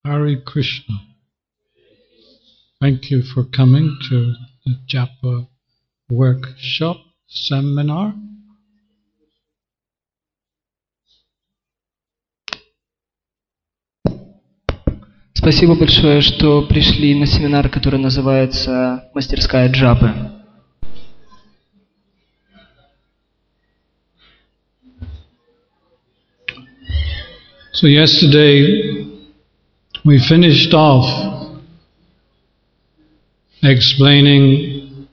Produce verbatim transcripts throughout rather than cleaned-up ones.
Hare Krishna. Thank you for coming to the Japa workshop seminar. Спасибо большое, что пришли на семинар, который называется «Мастерская Джапы». So yesterday we finished off explaining,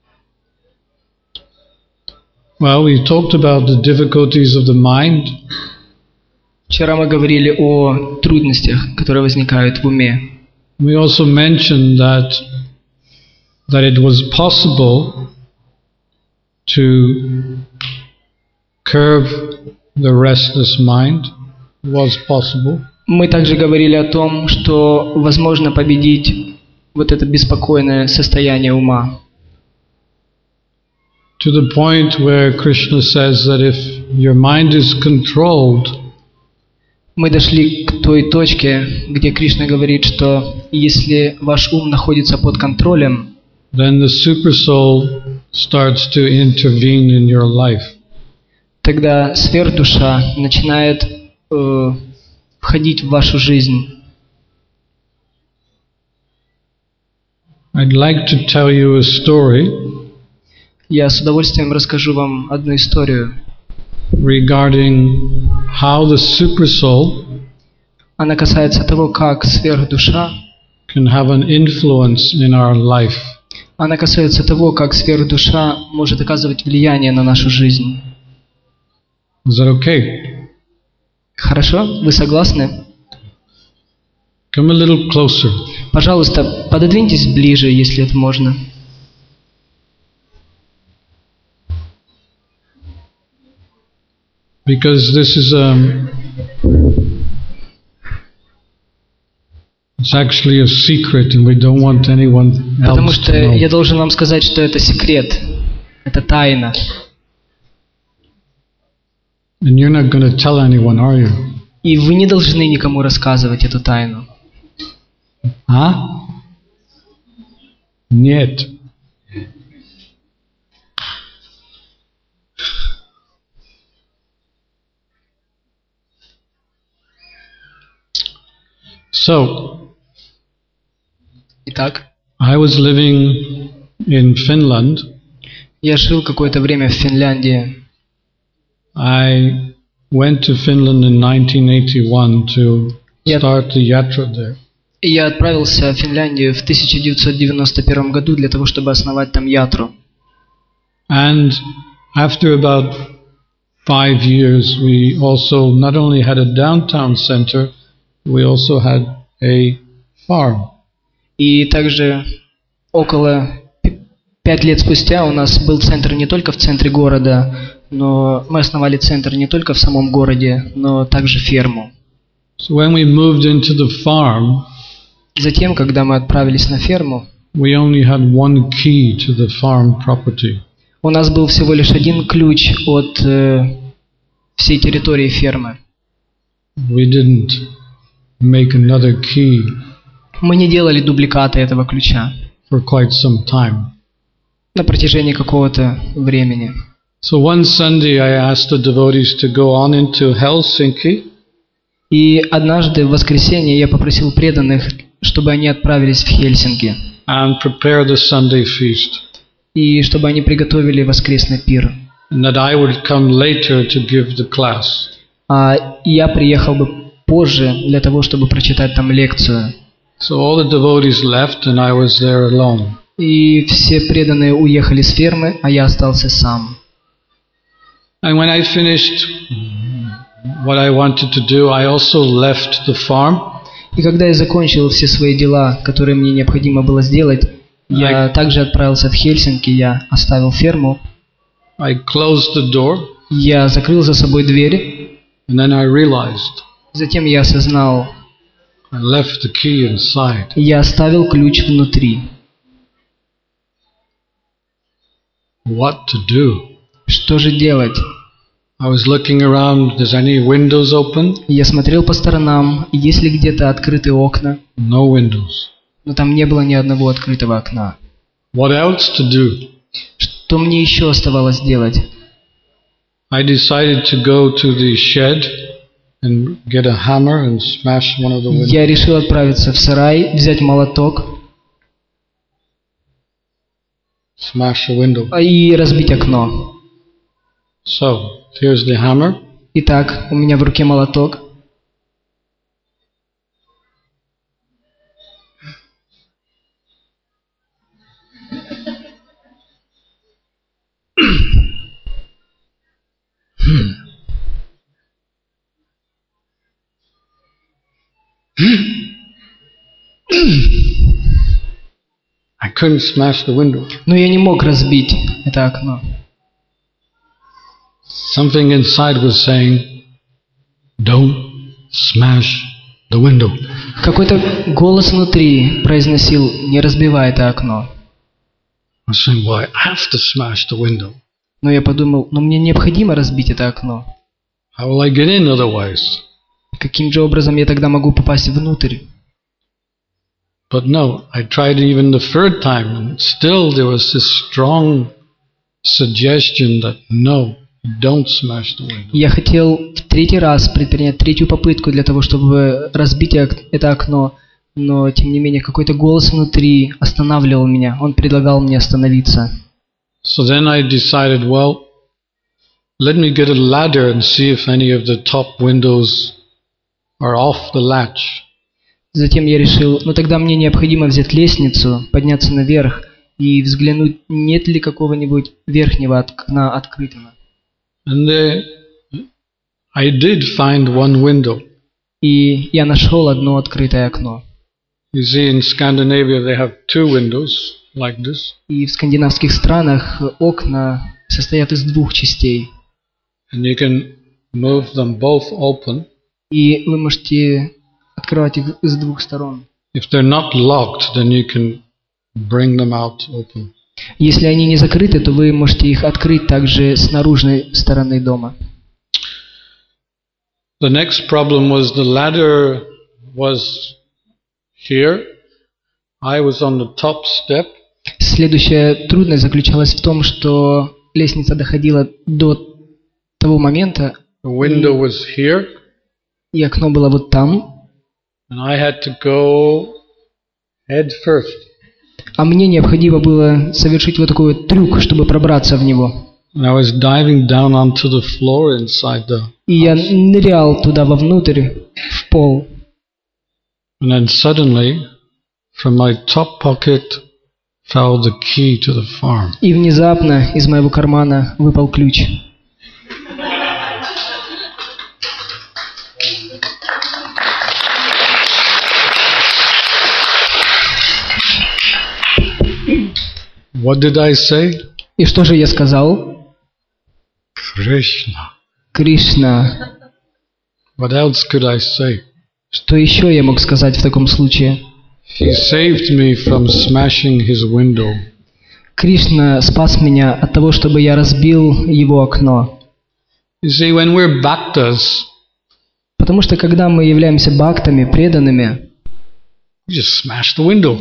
well, we talked about the difficulties of the mind. Вчера мы говорили о трудностях, которые возникают в уме. We also mentioned that that it was possible to curb the restless mind. It was possible. Мы также говорили о том, что возможно победить вот это беспокойное состояние ума. To the point where Krishna says that if your mind is controlled, мы дошли к той точке, где Кришна говорит, что если ваш ум находится под контролем, then the supersoul starts to intervene in your life. Тогда сверхдуша начинает э, входить в вашу жизнь. I'd like to tell you a story. Я с удовольствием расскажу вам одну историю. Regarding how the supersoul Она касается того, как сверхдуша can have an influence in our life. Она касается того, как сверхдуша может оказывать влияние на нашу жизнь. Is that okay? Хорошо? Вы согласны? Come a little closer. Пожалуйста, пододвиньтесь ближе, если это можно. Because this is um, it's actually a secret, and we don't want anyone Потому else что to know. я должен вам сказать, что это секрет, это тайна. And you're not going to tell anyone, are you? И вы не должны никому рассказывать эту тайну. А? Нет. So, Итак, I was living in Finland. я жил какое-то время в Финляндии. I went to Finland in nineteen eighty-one to Я- start the yatra there. И я отправился в Финляндию в тысяча девятьсот девяносто первом году для того, чтобы основать там ятру. And after about five years, we also not only had a downtown center, we also had a farm. И также около п- пять лет спустя у нас был центр не только в центре города, но мы основали центр не только в самом городе, но также ферму. So when we moved into the farm, Затем, когда мы отправились на ферму, we only had one key to the farm property. у нас был всего лишь один ключ от э, всей территории фермы. We didn't make another key Мы не делали дубликаты этого ключа for quite some time. на протяжении какого-то времени. So one Sunday I asked the devotees to go on into Helsinki И однажды в воскресенье я попросил преданных, чтобы они отправились в Хельсинки, and prepare the Sunday feast, и чтобы они приготовили воскресный пир. and that I would come later to give the class. А я приехал бы позже для того, чтобы прочитать там лекцию. So all the devotees left and I was there alone. И все преданные уехали с фермы, а я остался сам. And when I finished what I wanted to do, I also left the farm. И когда я закончил все свои дела, которые мне необходимо было сделать, я также отправился в Хельсинки, я оставил ферму, I closed the door, я закрыл за собой двери, and then I realized затем я осознал, I left the key inside. я оставил ключ внутри. What to do? Что же делать? I was looking around, is any windows open? Я смотрел по сторонам, есть ли где-то открытые окна, No windows. но там не было ни одного открытого окна. What else to do? Что мне еще оставалось делать? I decided to go to the shed and get a hammer and smash one of the windows. Я решил отправиться в сарай, взять молоток Smash a window. и разбить окно. So, here's the hammer. Итак, у меня в руке молоток. I couldn't smash the window. Но я не мог разбить это окно. Something inside was saying, don't smash the window. Какой-то голос внутри произносил: не разбивай это окно. I was saying, well, I have to smash the window. Но я подумал, но мне необходимо разбить это окно. How will I get in otherwise? Каким же образом я тогда могу попасть внутрь? But no, I tried even the third time, and still there was this strong suggestion that no, don't smash the window. Я хотел в третий раз предпринять третью попытку для того, чтобы разбить это окно, но тем не менее какой-то голос внутри останавливал меня. Он предлагал мне остановиться. So then I decided, well, let me get a ladder and see if any of the top windows are off the latch. Затем я решил, ну тогда мне необходимо взять лестницу, подняться наверх и взглянуть, нет ли какого-нибудь верхнего окна открытого. And there, I did find one window. И я нашел одно открытое окно. You see, in Scandinavia they have two windows like this. И в скандинавских странах окна состоят из двух частей. And you can move them both open. И вы можете открывать их с двух сторон. If they're not locked, then you can bring them out open. Если они не закрыты, то вы можете их открыть также с наружной стороны дома. The next problem was the ladder was here. I was on the top step. Следующая трудность заключалась в том, что лестница доходила до того момента, The window was here. и окно было вот там, And I had to go head first. а мне необходимо было совершить вот такой вот трюк, чтобы пробраться в него. And I was diving down onto the floor inside the И я нырял туда вовнутрь, в пол. And then suddenly, from my top pocket fell the key to the farm. И внезапно из моего кармана выпал ключ. What did I say? И что же я сказал? Krishna. Кришна. What else could I say? Что еще я мог сказать в таком случае? He saved me from smashing his window. Кришна спас меня от того, чтобы я разбил его окно. You see, when we're bhaktas, Потому что когда мы являемся бхактами, преданными, we just smash the window.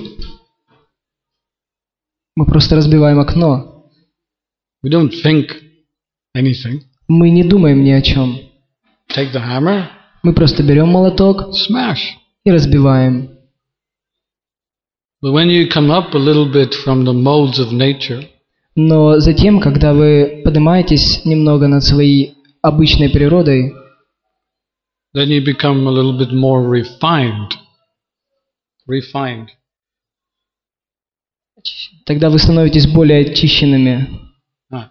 мы просто разбиваем окно. We don't think anything. Мы не думаем ни о чем. Take the hammer, Мы просто берем молоток smash. и разбиваем. But when you come up a little bit from the modes of nature, Но затем, когда вы поднимаетесь немного над своей обычной природой, then you become a little bit more refined. Refined. тогда вы становитесь более очищенными. Ah.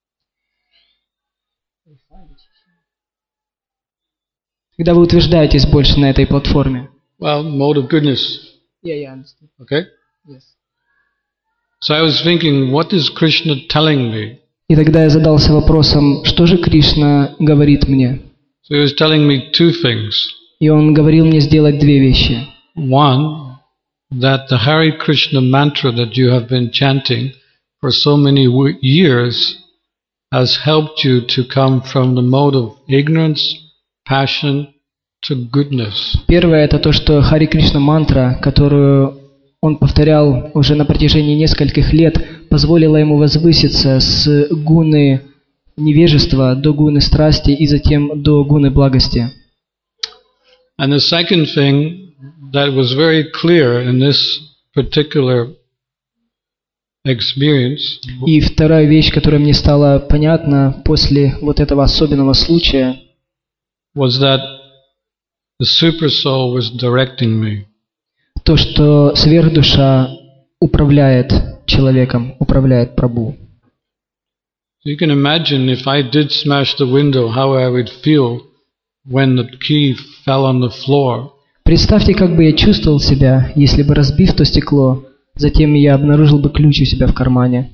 Когда вы утверждаетесь больше на этой платформе. Well, mode of goodness. Yeah, yeah, I understand. Okay? Yes. So I was thinking, what is Krishna telling me? И тогда я задался вопросом, что же Кришна говорит мне? So he was telling me two things. И он говорил мне сделать две вещи. One, that the Hare Krishna mantra that you have been chanting for so many w- years has helped you to come from the mode of ignorance, passion, to goodness. Первое — это то, что Хари Кришна мантра, которую он повторял уже на протяжении нескольких лет, позволила ему возвыситься с гуны невежества до гуны страсти и затем до гуны благости. And the second thing that was very clear in this particular experience И вторая вещь, которая мне стала понятна после вот этого особенного случая, was that the super soul was directing me. то, что сверхдуша управляет человеком, управляет Прабху. You can imagine if I did smash the window, how I would feel when the key fell on the floor. Представьте, как бы я чувствовал себя, если бы, разбив то стекло, затем я обнаружил бы ключ у себя в кармане.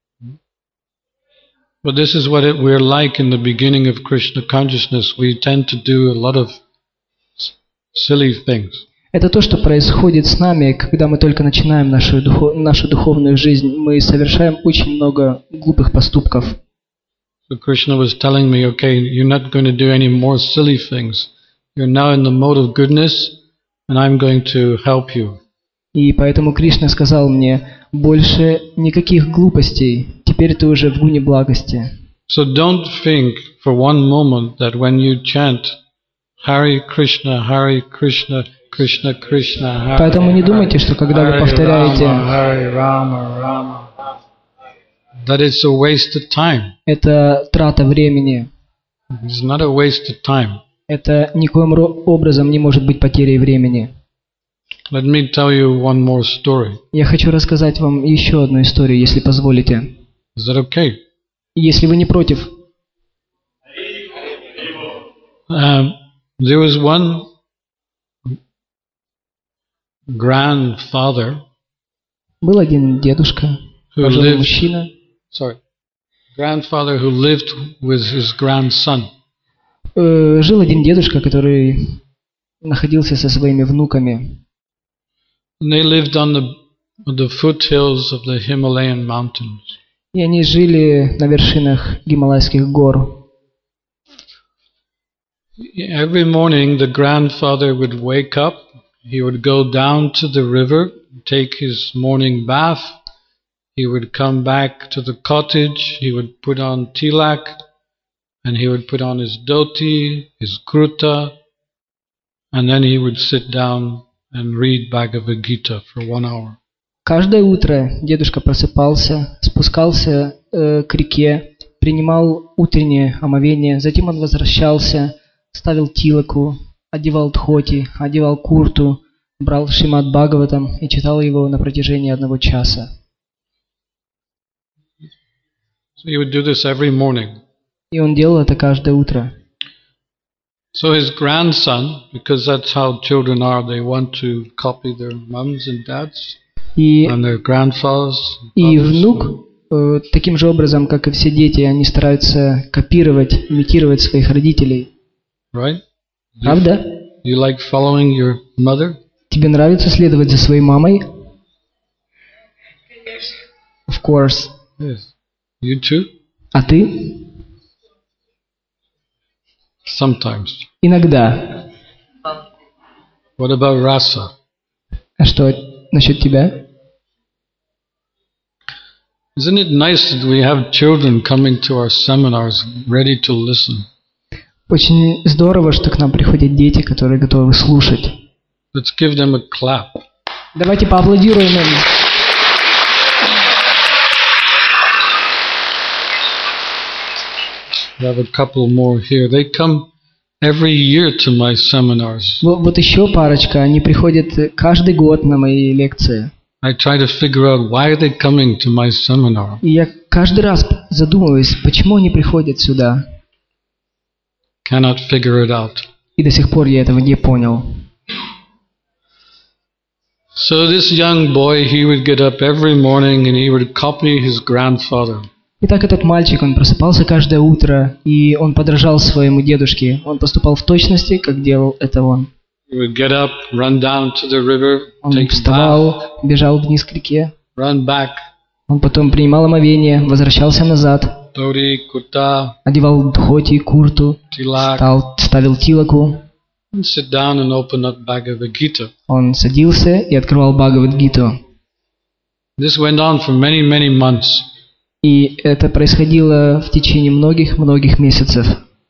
But this is what it, we're like in the beginning of Krishna consciousness. We tend to do a lot of silly things. Это то, что происходит с нами, когда мы только начинаем нашу, духов, нашу духовную жизнь. Мы совершаем очень много глупых поступков. So Krishna was telling me, okay, you're not going to do any more silly things. You're now in the mode of goodness, and I'm going to help you. И поэтому Кришна сказал мне, больше никаких глупостей, теперь ты уже в гуне благости. So don't think for one moment that when you chant Hare Krishna, Hare Krishna, Krishna Krishna, Hare Поэтому не думайте, что когда вы повторяете Hare Rama, Rama, that it's a waste of time. это трата времени. It's not a waste of time. Это никоим ро- образом не может быть потерей времени. Let me tell you one more story. Я хочу рассказать вам еще одну историю, если позволите. Is that okay? Если вы не против. Um, there was one grandfather Был один дедушка, who пожилой lived, мужчина, sorry, grandfather who lived with his grandson. Э, жил один дедушка, который находился со своими внуками. And they lived on the, on the foothills of the Himalayan mountains. И они жили на вершинах Гималайских гор. Every morning the grandfather would wake up, he would go down to the river, take his morning bath, he would come back to the cottage, he would put on tilak, and he would put on his dhoti, his kurta, and then he would sit down and read Bhagavad Gita for one hour. Каждое утро дедушка просыпался, спускался э, к реке, принимал утреннее омовение, затем он возвращался, ставил тилаку, одевал дхоти, одевал курту, брал Шримад Бхагаватам и читал его на протяжении одного часа. So he would do this every morning. И он делал это каждое утро. So his grandson, because that's how children are, they want to copy their mums and dads И, and their grandfathers. и fathers. внук, э, таким же образом, как и все дети, они стараются копировать, имитировать своих родителей. Right? Правда? You like following your mother? Тебе нравится следовать за своей мамой? Of course. Yes. You too? А ты? Sometimes. Иногда. What about rasa? А что насчет тебя? Isn't it nice that we have children coming to our seminars ready to listen? Очень здорово, что к нам приходят дети, которые готовы слушать. Let's give them a clap. Давайте поаплодируем им. We have a couple more here. They come every year to my seminars. Вот, вот еще парочка. Они приходят каждый год на мои лекции. I try to figure out why are they coming to my seminar. И я каждый раз задумываюсь, почему они приходят сюда. Cannot figure it out. И до сих пор я этого не понял. So this young boy, he would get up every morning and he would copy his grandfather. Итак, этот мальчик, он просыпался каждое утро, и он подражал своему дедушке. Он поступал в точности, как делал это он. He would get up, run down to the river, Он take a bath, вставал, бежал вниз к реке. run back, Он потом принимал омовение, возвращался назад. dhoti, kurta, одевал дхоти, курту, tilak, стал, ставил тилаку. and sit down and open up Bhagavad Gita. Он садился и открывал Бхагавад-гиту. This went on for many, many months. И это происходило в течение многих-многих месяцев.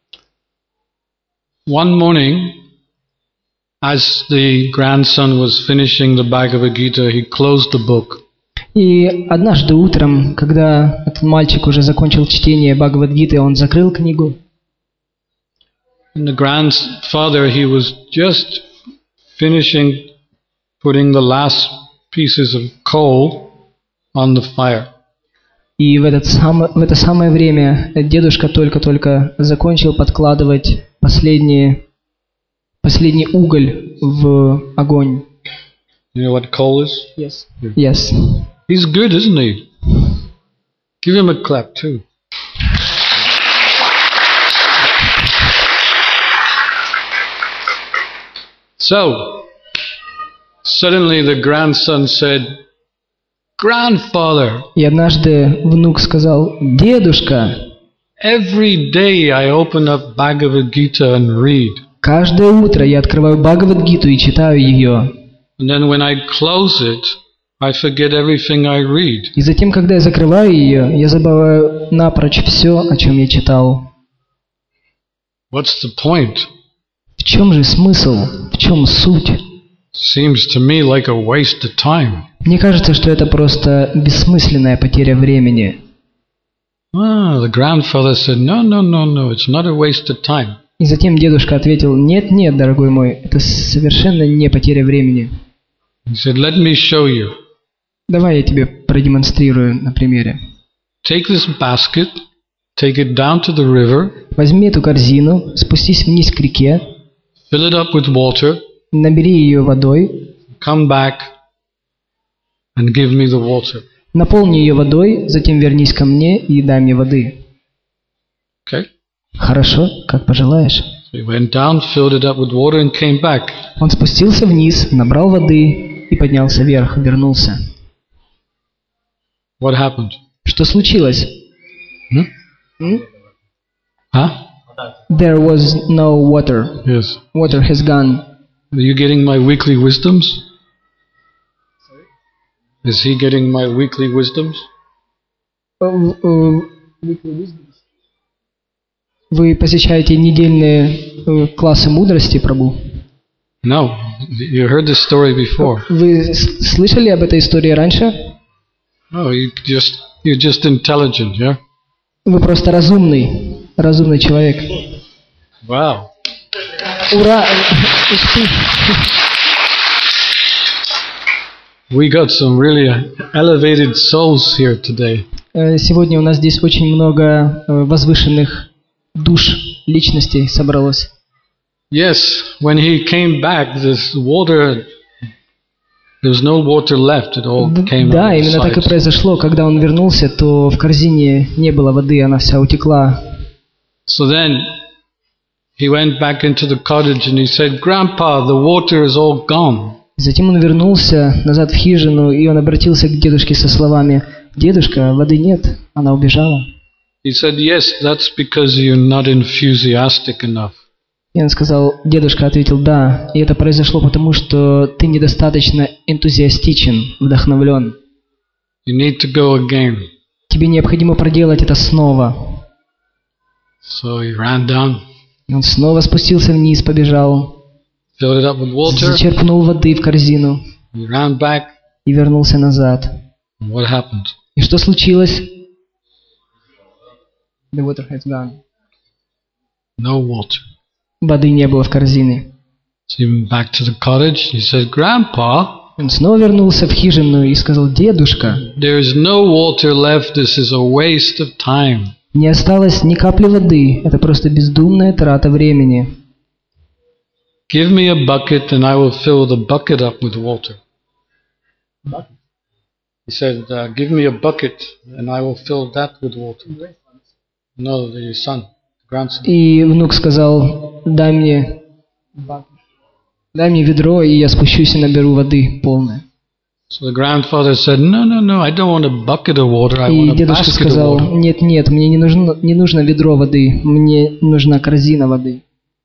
One morning, as the grandson was finishing the Bhagavad Gita, he closed the book. И однажды утром, когда этот мальчик уже закончил чтение Бхагавад-гиты, он закрыл книгу. And the grandfather, he was just finishing putting the last pieces of coal on the fire. И в, этот сам, в это самое время дедушка только-только закончил подкладывать последние, последний уголь в огонь. You know what coal is? Yes. Yes. He's good, isn't he? Give him a clap too. So, suddenly the grandson said, "Grandfather, И однажды внук сказал: «Дедушка, every day I open up Bhagavad Gita and read. каждое утро я открываю Бхагавад-гиту и читаю ее. And then when I close it, I forget everything I read. И затем, когда я закрываю ее, я забываю напрочь все, о чем я читал». What's the point? В чем же смысл? В чем суть? Seems to me like a waste of time. Мне кажется, что это просто бессмысленная потеря времени. Ah, the grandfather said, no, no, no, no, it's not a waste of time. И затем дедушка ответил: «Нет, нет, дорогой мой, это совершенно не потеря времени. He said, let me show you. Давай я тебе продемонстрирую на примере. Take this basket, take it down to the river, Возьми эту корзину, спустись вниз к реке, fill it up with water, набери ее водой, come back and give me the water. наполни ее водой, затем вернись ко мне и дай мне воды». Okay? «Хорошо, как пожелаешь». So he went down, filled it up with water and came back. Он спустился вниз, набрал воды и поднялся вверх, вернулся. What happened? Что случилось? Hmm? М? Huh? There was no water. Yes. Water has gone. Are you getting my weekly wisdoms? Is he getting my weekly wisdoms? Вы посещаете недельные э, классы мудрости, Прабу? No. You heard this story before. Вы с- слышали об этой истории раньше? Oh, you just you're just intelligent, yeah? Вы просто разумный, разумный человек. Wow. Ура! We got some really elevated souls here today. Э, Сегодня у нас здесь очень много э, возвышенных душ, личностей собралось. Yes, when he came back, this water, there was no water left. It all Д- came Да, out of именно так и sight. произошло. Когда он вернулся, то в корзине не было воды, она вся утекла. So then he went back into the cottage and he said, "Grandpa, the water is all gone." Затем он вернулся назад в хижину, и он обратился к дедушке со словами: «Дедушка, воды нет, она убежала». He said, "Yes, that's because you're not enthusiastic enough." И он сказал, дедушка ответил: «Да, и это произошло потому, что ты недостаточно энтузиастичен, вдохновлен. You need to go again. Тебе необходимо проделать это снова». So he ran down, И он снова спустился вниз, побежал, filled it up with water. зачерпнул воды в корзину He ran back. и вернулся назад. And what happened? И что случилось? The water has gone. No water. Воды не было в корзине. So he went back to the cottage. He said, "Grandpa, Он снова вернулся в хижину и сказал: «Дедушка, there is no water left. This is a waste of time." не осталось ни капли воды, это просто бездумная трата времени. Give me a bucket and I will fill the bucket up with water. He said, uh, give me a bucket and I will fill that with water. No, the son, the grandson. И внук сказал: «Дай мне, дай мне ведро, и я спущусь и наберу воды полное». So the grandfather said, no, no, no, I don't want a bucket of water, I И want a дедушка basket of сказал: water. нет, нет, мне не нужно, не нужно ведро воды, мне нужна корзина воды.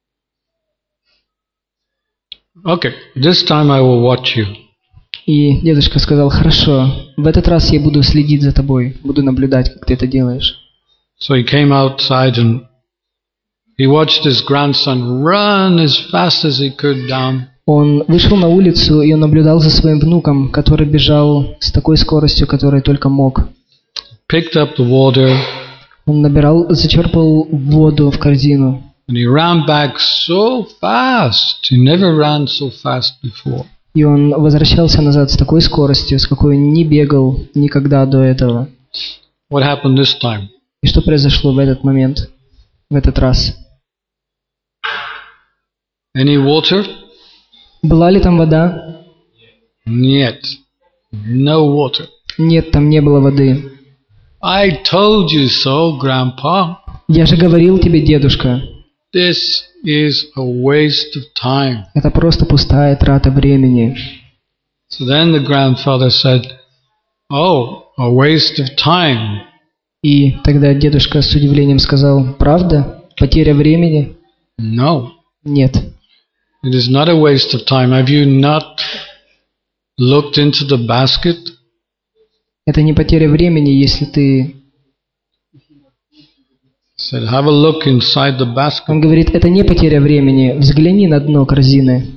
Okay, this time I will watch you. И дедушка сказал: хорошо, в этот раз я буду следить за тобой, буду наблюдать, как ты это делаешь. So he came outside and he watched his grandson run as fast as he could down. Он вышел на улицу, и он наблюдал за своим внуком, который бежал с такой скоростью, которой только мог. Picked up the water. Он набирал, зачерпал воду в корзину. And he ran back so fast. He never ran so fast before. И он возвращался назад с такой скоростью, с какой он не бегал никогда до этого. What happened this time? И что произошло в этот момент, в этот раз? Any water? Была ли там вода? Нет. No water. Нет, там не было воды. I told you so, Grandpa. Я же говорил тебе, дедушка. This is a waste of time. Это просто пустая трата времени. So then the grandfather said, oh, a waste of time. И тогда дедушка с удивлением сказал: правда? Потеря времени? No. Нет. It is not a waste of time. Have you not looked into the basket? Это не потеря времени, если ты... Said, have a look inside the basket. Он говорит, это не потеря времени. Взгляни на дно корзины.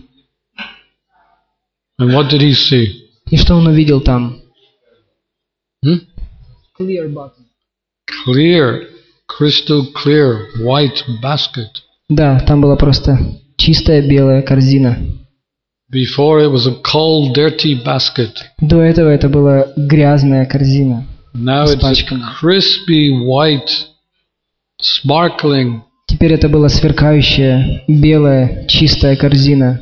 And what did he see? И что он увидел там? Hmm? Clear bottom. Clear, crystal clear, white basket. Да, там была просто чистая белая корзина. Before it was a cold, dirty basket. До этого это была грязная корзина. Now it's a crispy, white, sparkling. Теперь это была сверкающая, белая, чистая корзина.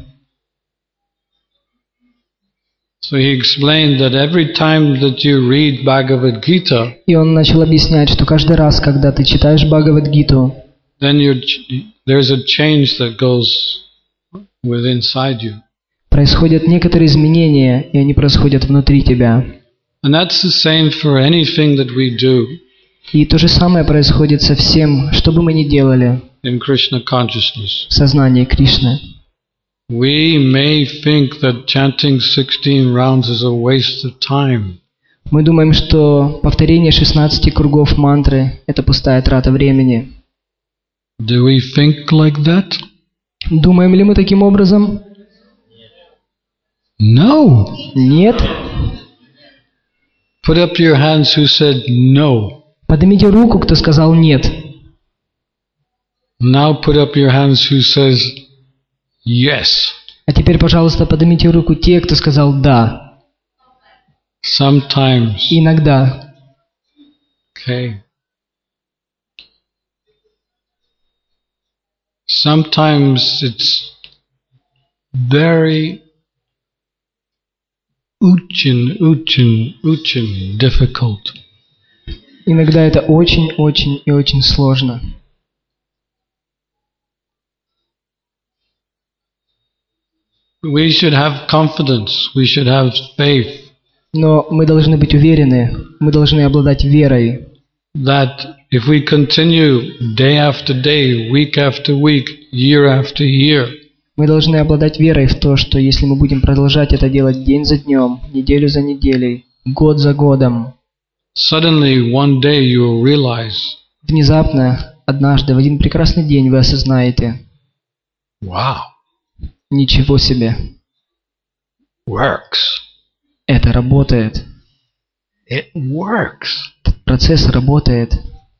So he explained that every time that you read Bhagavad Gita, и он начал объяснять, что каждый раз, когда ты читаешь Бхагавад-гиту, then you're, there's a change that goes within inside you. Происходят некоторые изменения, и они происходят внутри тебя. And that's the same for anything that we do. И то же самое происходит со всем, что бы мы ни делали in Krishna consciousness. в сознании Кришны. We may think that chanting sixteen rounds is a waste of time. Мы думаем, что повторение шестнадцати кругов мантры – это пустая трата времени. Do we think like that? Думаем ли мы таким образом? No. Нет. Put up your hands who said no. Поднимите руку, кто сказал нет. Now put up your hands who says yes. А теперь, пожалуйста, поднимите руку те, кто сказал да. Sometimes. Иногда. Okay. Sometimes it's very очень, очень, очень difficult. Иногда это очень, очень и очень сложно. We should have confidence. We should have faith. Но мы должны быть уверены, мы должны обладать верой. That if we continue day after day, week after week, year after year, мы должны обладать верой в то, что если мы будем продолжать это делать день за днем, неделю за неделей, год за годом, suddenly one day you will realize, внезапно, однажды, в один прекрасный день вы осознаете, wow, ничего себе, works. Это работает. It works. Этот процесс работает.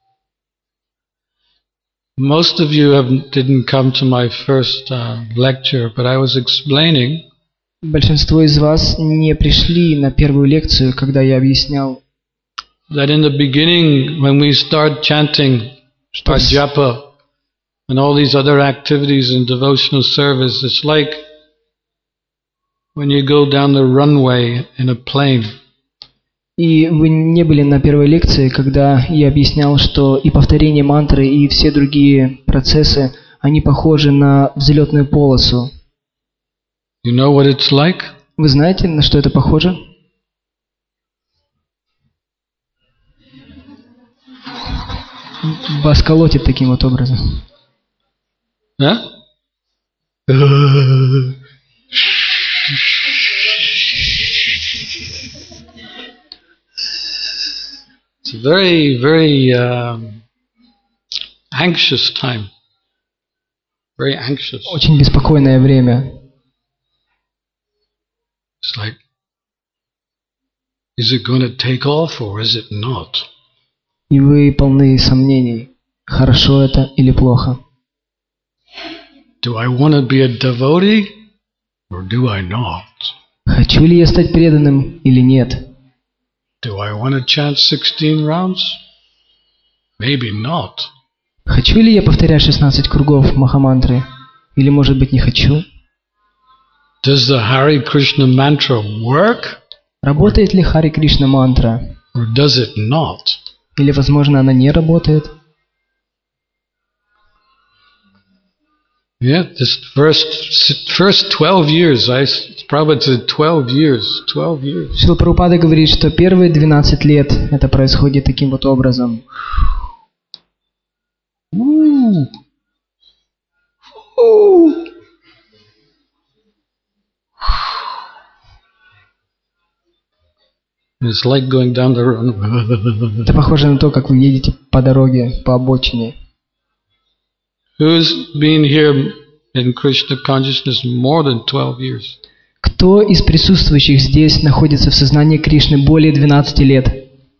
Most of you have, didn't come to my first uh, lecture, but I was explaining Большинство из вас не пришли на первую лекцию, когда я объяснял, that in the beginning, when we start chanting our japa and all these other activities in devotional service, it's like when you go down the runway in a plane. И вы не были на первой лекции, когда я объяснял, что и повторение мантры, и все другие процессы, они похожи на взлетную полосу. You know what it's like? Вы знаете, на что это похоже? вас колотит таким вот образом. Huh? It's a very, very um, anxious time. Very anxious. Очень беспокойное время. It's like, is it going to take off or is it not? И вы полны сомнений, хорошо это или плохо. Do I want to be a devotee or do I not? Хочу ли я стать преданным или нет? Do I want to chant sixteen rounds? Maybe not. Хочу ли я повторять шестнадцать кругов Махамантры? Или, может быть, не хочу? Does the Hare Krishna mantra work Работает ли Хари Кришна мантра? or does it not? Или, возможно, она не работает? Yeah, this first first twelve years, I probably said twelve years, twelve years. Шрила Прабхупада говорит, что первые двенадцать лет это происходит таким вот образом. Ooh. Ooh. It's like going down the road. Это похоже на то, как вы едете по дороге, по обочине. Who's been here in Krishna consciousness more than twelve years? Кто из присутствующих здесь находится в сознании Кришны более двенадцати лет?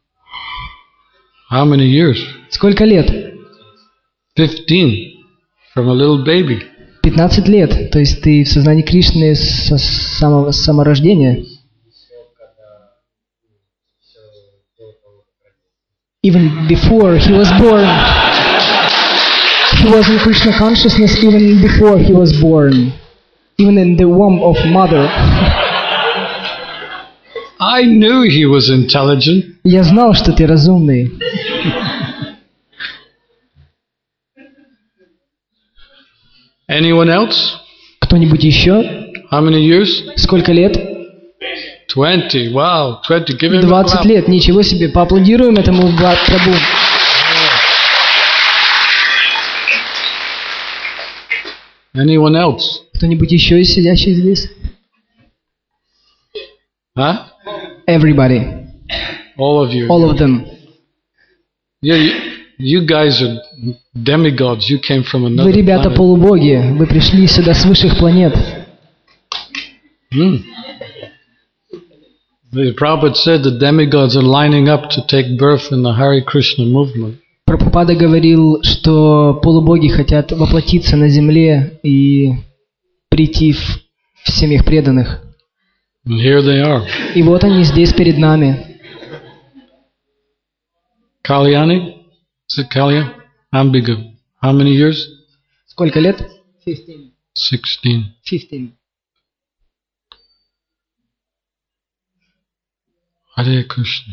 How many years? Сколько лет? Fifteen. From a little baby. пятнадцать лет. То есть ты в сознании Кришны с самого с самого рождения? Even before he was born. He was in Krishna consciousness even before he was born. Even in the womb of mother. I knew he was intelligent. Я знал, что ты разумный. Anyone else? Кто-нибудь еще? How many years? Сколько лет? Twenty. Wow, twenty. Give him a двадцать clap. лет. Ничего себе. Поаплодируем этому Прабху. Anyone else? Кто-нибудь еще из сидящих здесь? Huh? Everybody. All of you. All of them. Yeah, you, you guys are demigods. You came from another Вы, ребята, planet. полубоги. Вы пришли сюда с высших планет. Hmm. The Prabhupada said the demigods are lining up to take birth in the Hare Krishna movement. Прабхупада говорил, что полубоги хотят воплотиться на земле и прийти в, в семьях преданных. And here they are. И вот они здесь перед нами. Kalyani? Is it Kalyan? Ambiga. How many years? Сколько лет? Fifteen. Sixteen. Fifteen. Hare Krishna.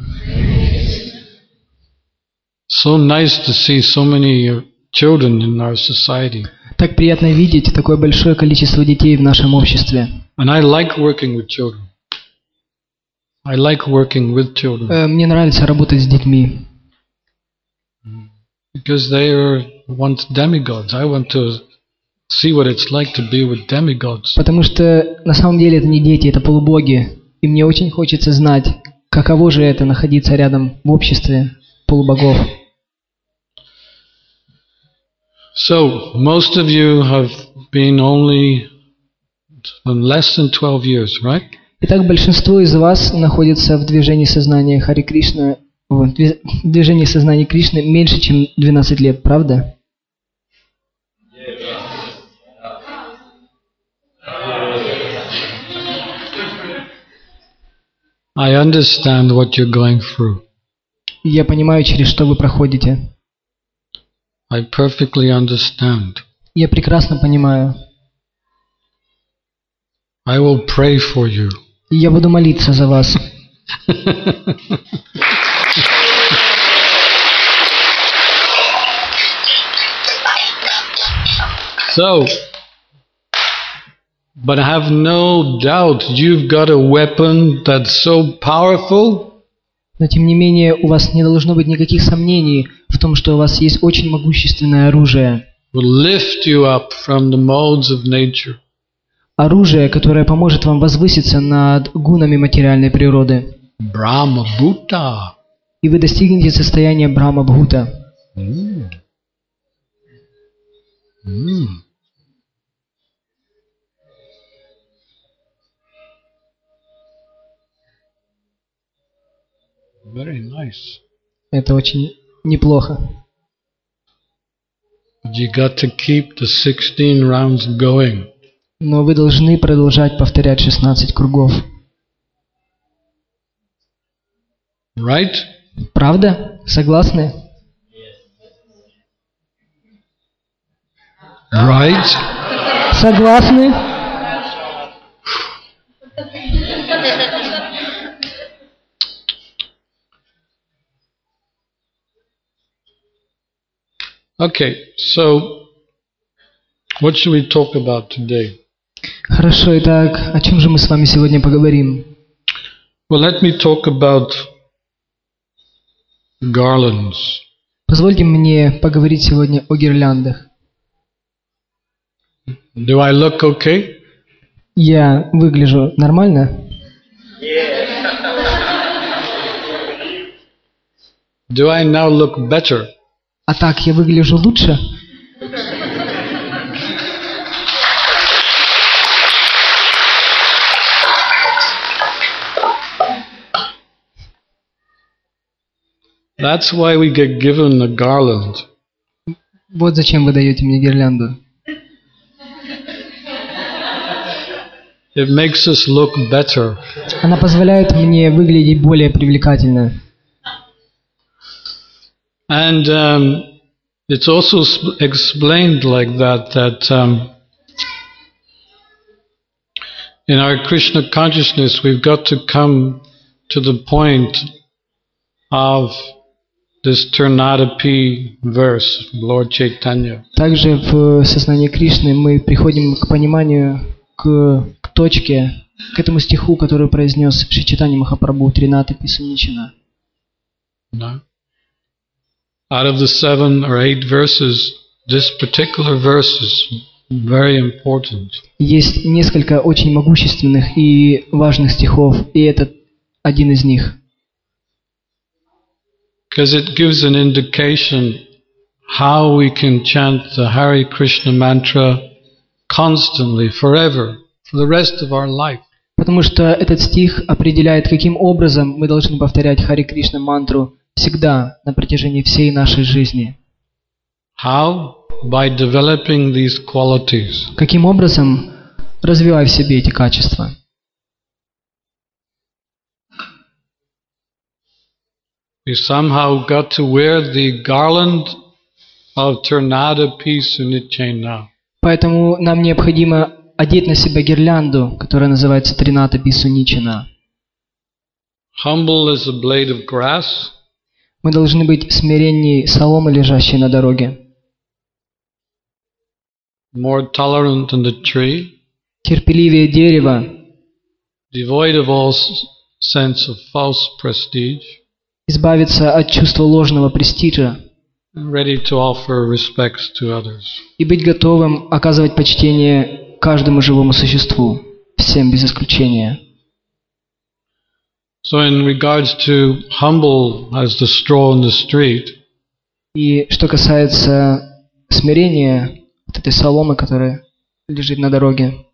So nice to see so many uh, children in our society. Так приятно видеть такое большое количество детей в нашем обществе. And I like working with children. I like working with children. Э, Мне нравится работать с детьми. Because they are want demigods. I want to see what it's like to be with demigods. Потому что на самом деле это не дети, это полубоги. И мне очень хочется знать, каково же это находиться рядом в обществе полубогов. So, most of you have been only less than twelve years, right? Итак, большинство из вас находится в движении сознания Хари Кришна, в движении сознания Кришны меньше, чем двенадцать лет, правда? I understand what you're going through. Я понимаю, через что вы проходите. I perfectly understand. Я прекрасно понимаю. I will pray for you. И я буду молиться за вас. So, but I have no doubt you've got a weapon that's so powerful. Но тем не менее, у вас не должно быть никаких сомнений в том, что у вас есть очень могущественное оружие. will lift you up from the modes of nature. Оружие, которое поможет вам возвыситься над гунами материальной природы. Brahma Bhuta. И вы достигнете состояния Брахма-Бхута. Mm. Mm. Very nice. Это очень неплохо. But you got to keep the sixteen rounds going. Но вы должны продолжать повторять шестнадцать кругов. Right? Правда? Согласны? Right? Согласны? Okay, so what should we talk about today? Хорошо, итак, о чем же мы с вами сегодня поговорим? Well, let me talk about garlands. Позвольте мне поговорить сегодня о гирляндах. Do I look okay? Я выгляжу нормально? Do I now look better? А так, я выгляжу лучше? That's why we get given a garland. Вот зачем вы даете мне гирлянду. It makes us look better. Она позволяет мне выглядеть более привлекательно. And um, it's also sp- explained like that, that um, in our Krishna consciousness, we've got to come to the point of this Turnadapi verse, Lord Chaitanya. Также в сознании Кришны мы приходим к пониманию, к, к точке, к этому стиху, который произнес Шри Чайтанья Махапрабху Тринатапи Суничина. No? Out of the seven or eight verses, this particular verse is very important. Есть несколько очень могущественных и важных стихов, и этот один из них. Because it gives an indication how we can chant the Hare Krishna mantra constantly, forever, for the rest of our life. Потому что этот стих определяет, каким образом мы должны повторять Харе Кришна мантру всегда, на протяжении всей нашей жизни. How? By developing these qualities. Каким образом? Развивая в себе эти качества. We somehow got to wear the garland of Turnadapi Sunichena. Поэтому нам необходимо одеть на себя гирлянду, которая называется Тринатапи Суничина. Humble as a blade of grass. Мы должны быть смиренней соломы, лежащей на дороге. More tolerant than the tree. Терпеливее дерева. Devoid of all sense of false prestige. Избавиться от чувства ложного престижа. Ready to offer respects to others. И быть готовым оказывать почтение каждому живому существу, всем без исключения. So in regards to humble as the straw in the street, и что касается смирения, вот этой соломы, которая лежит на дороге.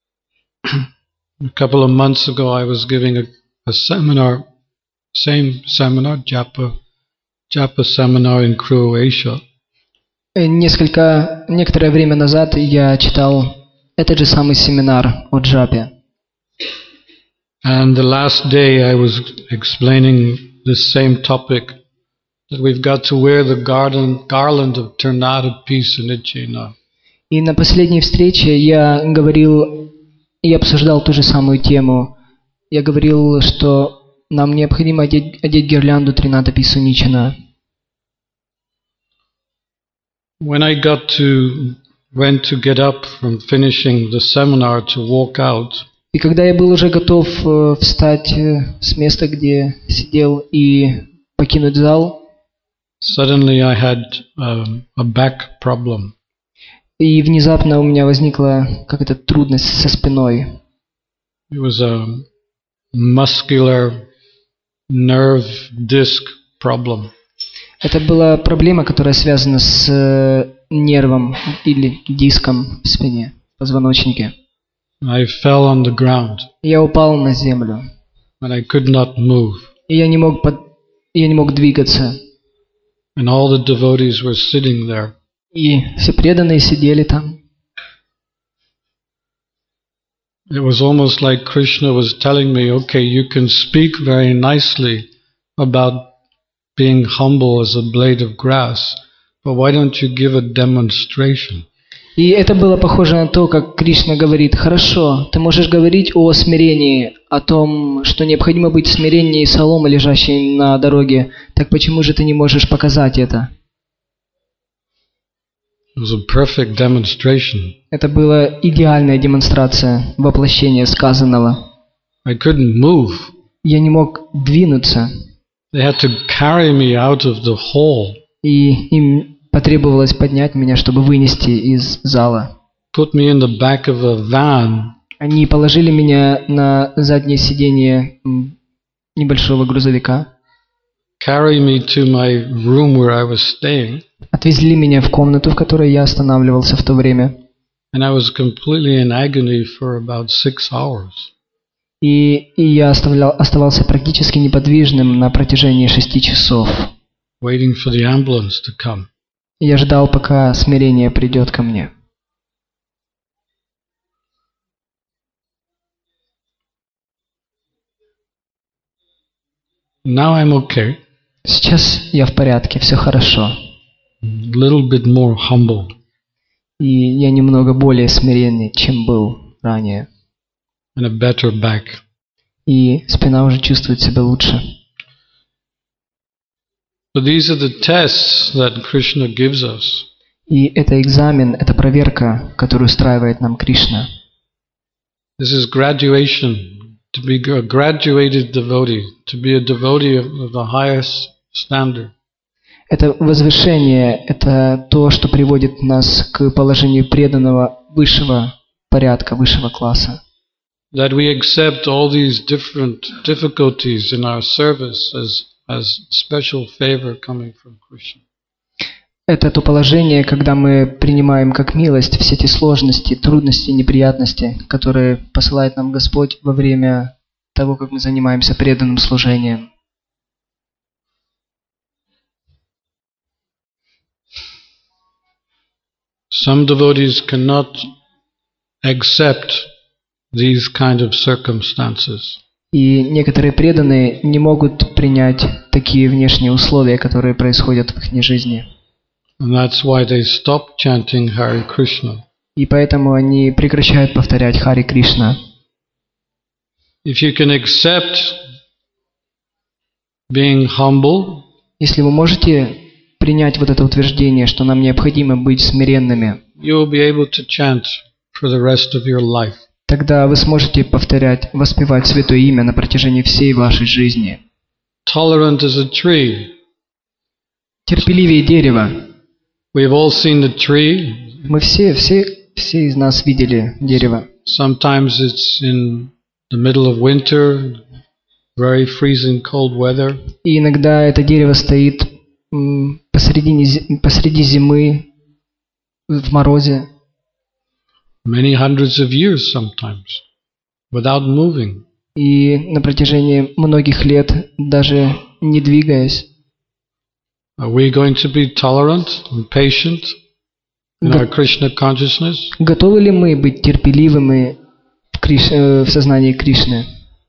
a couple of months ago I was giving a, a seminar, same seminar, Japa, Japa seminar in Croatia. Несколько, некоторое время назад я читал этот же самый семинар о джапе. And the last day I was explaining this same topic, that we've got to wear the garland, garland of Turnadapi Sunichena. И на последней встрече я говорил и обсуждал ту же самую тему. Я говорил, что нам необходимо одеть, одеть гирлянду Тринатапи Суничина. When I got to, went to get up from finishing the seminar to walk out, И когда я был уже готов э, встать э, с места, где сидел, и покинуть зал, Suddenly I had um, a back problem. И внезапно у меня возникла какая-то трудность со спиной. It was a muscular nerve disc problem. Это была проблема, которая связана с э, нервом или диском в спине, в позвоночнике. I fell on the ground Я упал на землю, and I could not move. и я не мог, под... я не мог двигаться. And all the devotees were sitting there. И все преданные сидели там. It was almost like Krishna was telling me, okay, you can speak very nicely about being humble as a blade of grass, but why don't you give a demonstration? И это было похоже на то, как Кришна говорит: хорошо, ты можешь говорить о смирении, о том, что необходимо быть смиреннее соломы, лежащей на дороге, так почему же ты не можешь показать это? It was a perfect demonstration. Это была идеальная демонстрация воплощения сказанного. I couldn't move. Я не мог двинуться. They had to carry me out of the hall. И им потребовалось поднять меня, чтобы вынести из зала. Put me in the back of a van. Они положили меня на заднее сиденье небольшого грузовика. Carry me to my room where I was staying. Отвезли меня в комнату, в которой я останавливался в то время. And I was completely in agony for about six hours. И, и я оставлял, оставался практически неподвижным на протяжении шести часов. Waiting for the ambulance to come. Я ждал, пока смирение придет ко мне. Now I'm okay. Сейчас я в порядке, все хорошо. A little bit more humble. И я немного более смиренный, чем был ранее. And a better back. И спина уже чувствует себя лучше. So these are the tests that Krishna gives us. И это экзамен, это проверка, которую устраивает нам Кришна. This is graduation, to be a graduated devotee, to be a devotee of the highest standard. Это возвышение, это то, что приводит нас к положению преданного высшего порядка, высшего класса. That we accept all these different difficulties in our service as, as special favor coming from Krishna. Это то положение, когда мы принимаем как милость все эти сложности, трудности, неприятности, которые посылает нам Господь во время того, как мы занимаемся преданным служением. Some devotees cannot accept these kind of circumstances. И некоторые преданные не могут принять такие внешние условия, которые происходят в их жизни. And that's why they stop chanting Hare Krishna. И поэтому они прекращают повторять Хари Кришна. If you can accept being humble, если вы можете принять вот это утверждение, что нам необходимо быть смиренными, you will be able to chant for the rest of your life. Тогда вы сможете повторять, воспевать Святое Имя на протяжении всей вашей жизни. Tolerant as a tree. Терпеливее дерева. We have all seen the tree. Мы все, все, все из нас видели дерево. Sometimes it's in the middle of winter, very freezing cold weather. И иногда это дерево стоит м, посреди, посреди зимы, в морозе. Many hundreds of years sometimes, without moving. И на протяжении многих лет, даже не двигаясь. Are we going to be tolerant and patient in our Krishna consciousness? Готовы ли мы быть терпеливыми в, Криш... в сознании Кришны?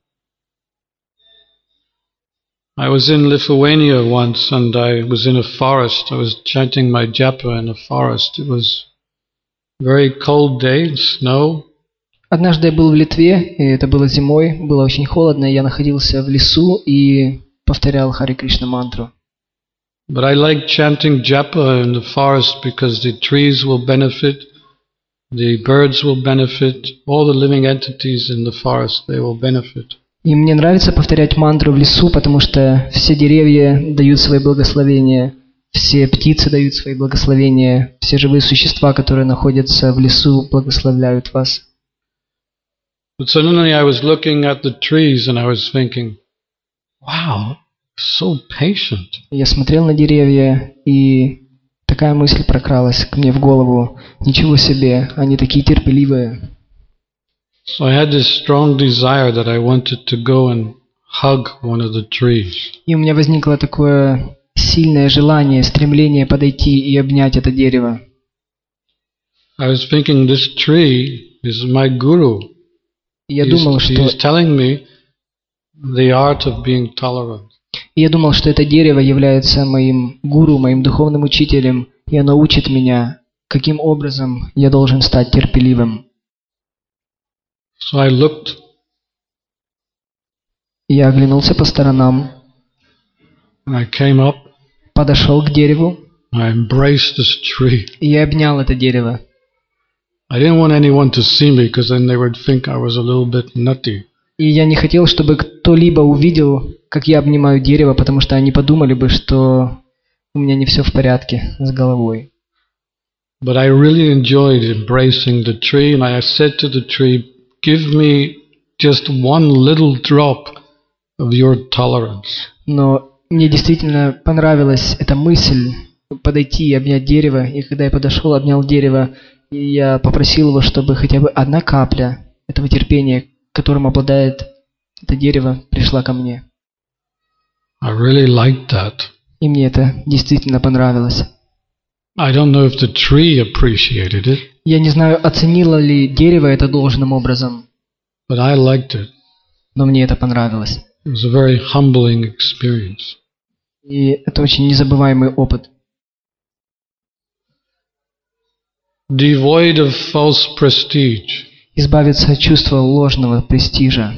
I was in Lithuania once and I was in a forest. I was chanting my japa in a forest. It was a very cold day, snow. Однажды я был в Литве, и это было зимой, было очень холодно, и я находился в лесу и повторял Хари Кришна мантру. But I like chanting japa in the forest because the trees will benefit, the birds will benefit, all the living entities in the forest, they will benefit. И мне нравится повторять мантру в лесу, потому что все деревья дают свои благословения, все птицы дают свои благословения, все живые существа, которые находятся в лесу, благословляют вас. But suddenly I was looking at the trees and I was thinking, wow, so patient. Я смотрел на деревья, и такая мысль прокралась к мне в голову. Ничего себе, они такие терпеливые. So I had this strong desire that I wanted to go and hug one of the trees. И у меня возникло такое сильное желание, стремление подойти и обнять это дерево. I was thinking this tree is my guru. И я He's, думал, что he's telling me the art of being tolerant. И я думал, что это дерево является моим гуру, моим духовным учителем, и оно учит меня, каким образом я должен стать терпеливым. So I looked. Я оглянулся по сторонам, And I came up. подошел к дереву, I embraced this tree. и я обнял это дерево. I didn't want anyone to see me because then they would think I was a little bit nutty. И я не хотел, чтобы кто-либо увидел, как я обнимаю дерево, потому что они подумали бы, что у меня не все в порядке с головой. But I really enjoyed embracing the tree, and I said to the tree, give me just one little drop of your tolerance. Но мне действительно понравилась эта мысль подойти и обнять дерево, и когда я подошел, обнял дерево, и я попросил его, чтобы хотя бы одна капля этого терпения, которым обладает это дерево, пришла ко мне. I really liked that. И мне это действительно понравилось. I don't know if the tree appreciated it, Я не знаю, оценило ли дерево это должным образом, but I liked it. но мне это понравилось. It was a very humbling experience. И это очень незабываемый опыт. Devoid of false prestige. Избавиться от чувства ложного престижа.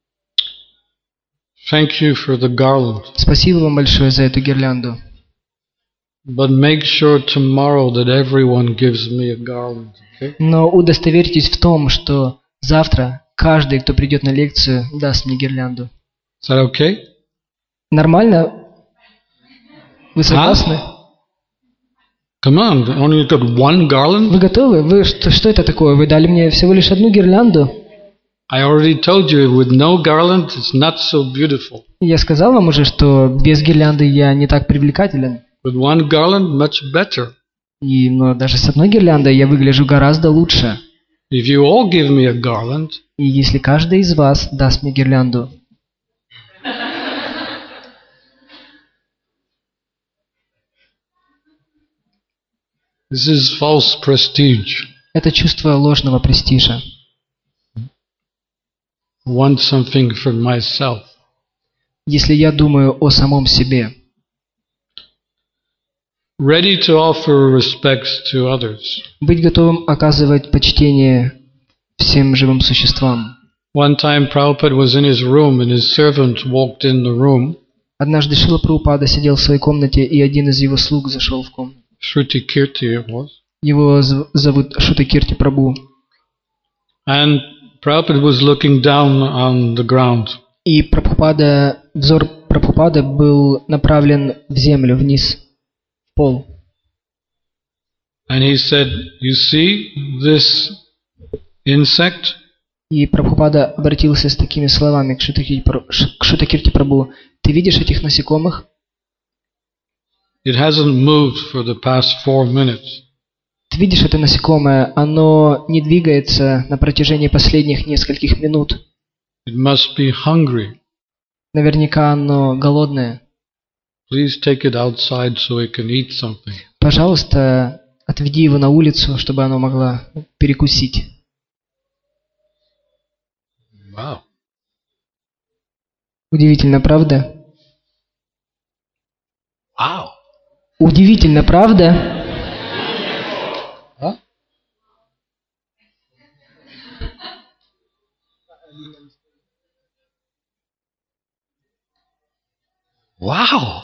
Thank you for the garland. Спасибо вам большое за эту гирлянду. But make sure tomorrow that everyone gives me a garland. Okay? Но удостоверьтесь в том, что завтра каждый, кто придет на лекцию, даст мне гирлянду. Is that okay? Нормально? Вы согласны? Come on, only got one garland? Вы готовы? Вы что, что это такое? Вы дали мне всего лишь одну гирлянду? I already told you with no garland it's not so beautiful. Я сказал вам уже, что без гирлянды я не так привлекателен. With one garland, much better. И но даже с одной гирляндой я выгляжу гораздо лучше. If you all give me a garland, И если каждый из вас даст мне гирлянду, this is false prestige. это чувство ложного престижа. Want something for myself. Если я думаю о самом себе, Ready to offer respects to others. быть готовым оказывать почтение всем живым существам. One time Prabhupada was in his room and his servant walked in the room. Однажды Шрила Прабхупада сидел в своей комнате, и один из его слуг зашел в комнату. Shruti Kirti it was. Его зв- зовут Шутакирти Прабху. And Prabhupada was looking down on the ground. И Прабхупада, взор Прабхупады был направлен в землю, вниз, в пол. And he said, you see this insect? И Прабхупада обратился с такими словами к Шутакирти Пра- Ш- к Шутакирти Прабху. Ты видишь этих насекомых? It hasn't moved for the past four minutes. Ты видишь это насекомое? Оно не двигается на протяжении последних нескольких минут. It must be hungry. Наверняка оно голодное. Please take it outside so it can eat something. Пожалуйста, отведи его на улицу, чтобы оно могло перекусить. Wow. Удивительно, правда? Wow. Удивительно, правда? Huh? Wow.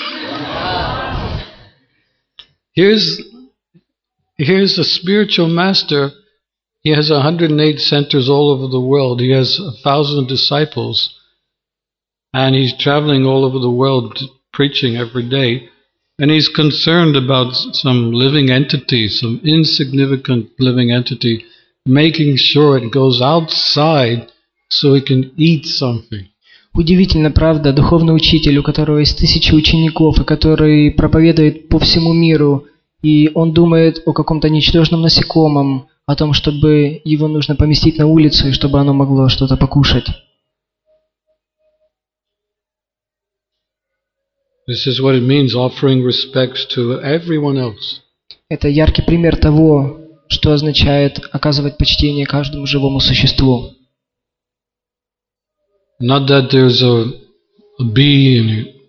Here's here's a spiritual master. He has one hundred eight centers all over the world. He has a thousand disciples. And he's traveling all over the world preaching every day. And he's concerned about some living entity, some insignificant living entity, making sure it goes outside so he can eat something. Удивительно, правда, духовный учитель, у которого есть тысячи учеников, и который проповедует по всему миру, и он думает о каком-то ничтожном насекомом, о том, чтобы его нужно поместить на улицу, и чтобы оно могло что-то покушать. This is what it means, offering respects to everyone else. Это яркий пример того, что означает оказывать почтение каждому живому существу. Not that there's a, a bee and you...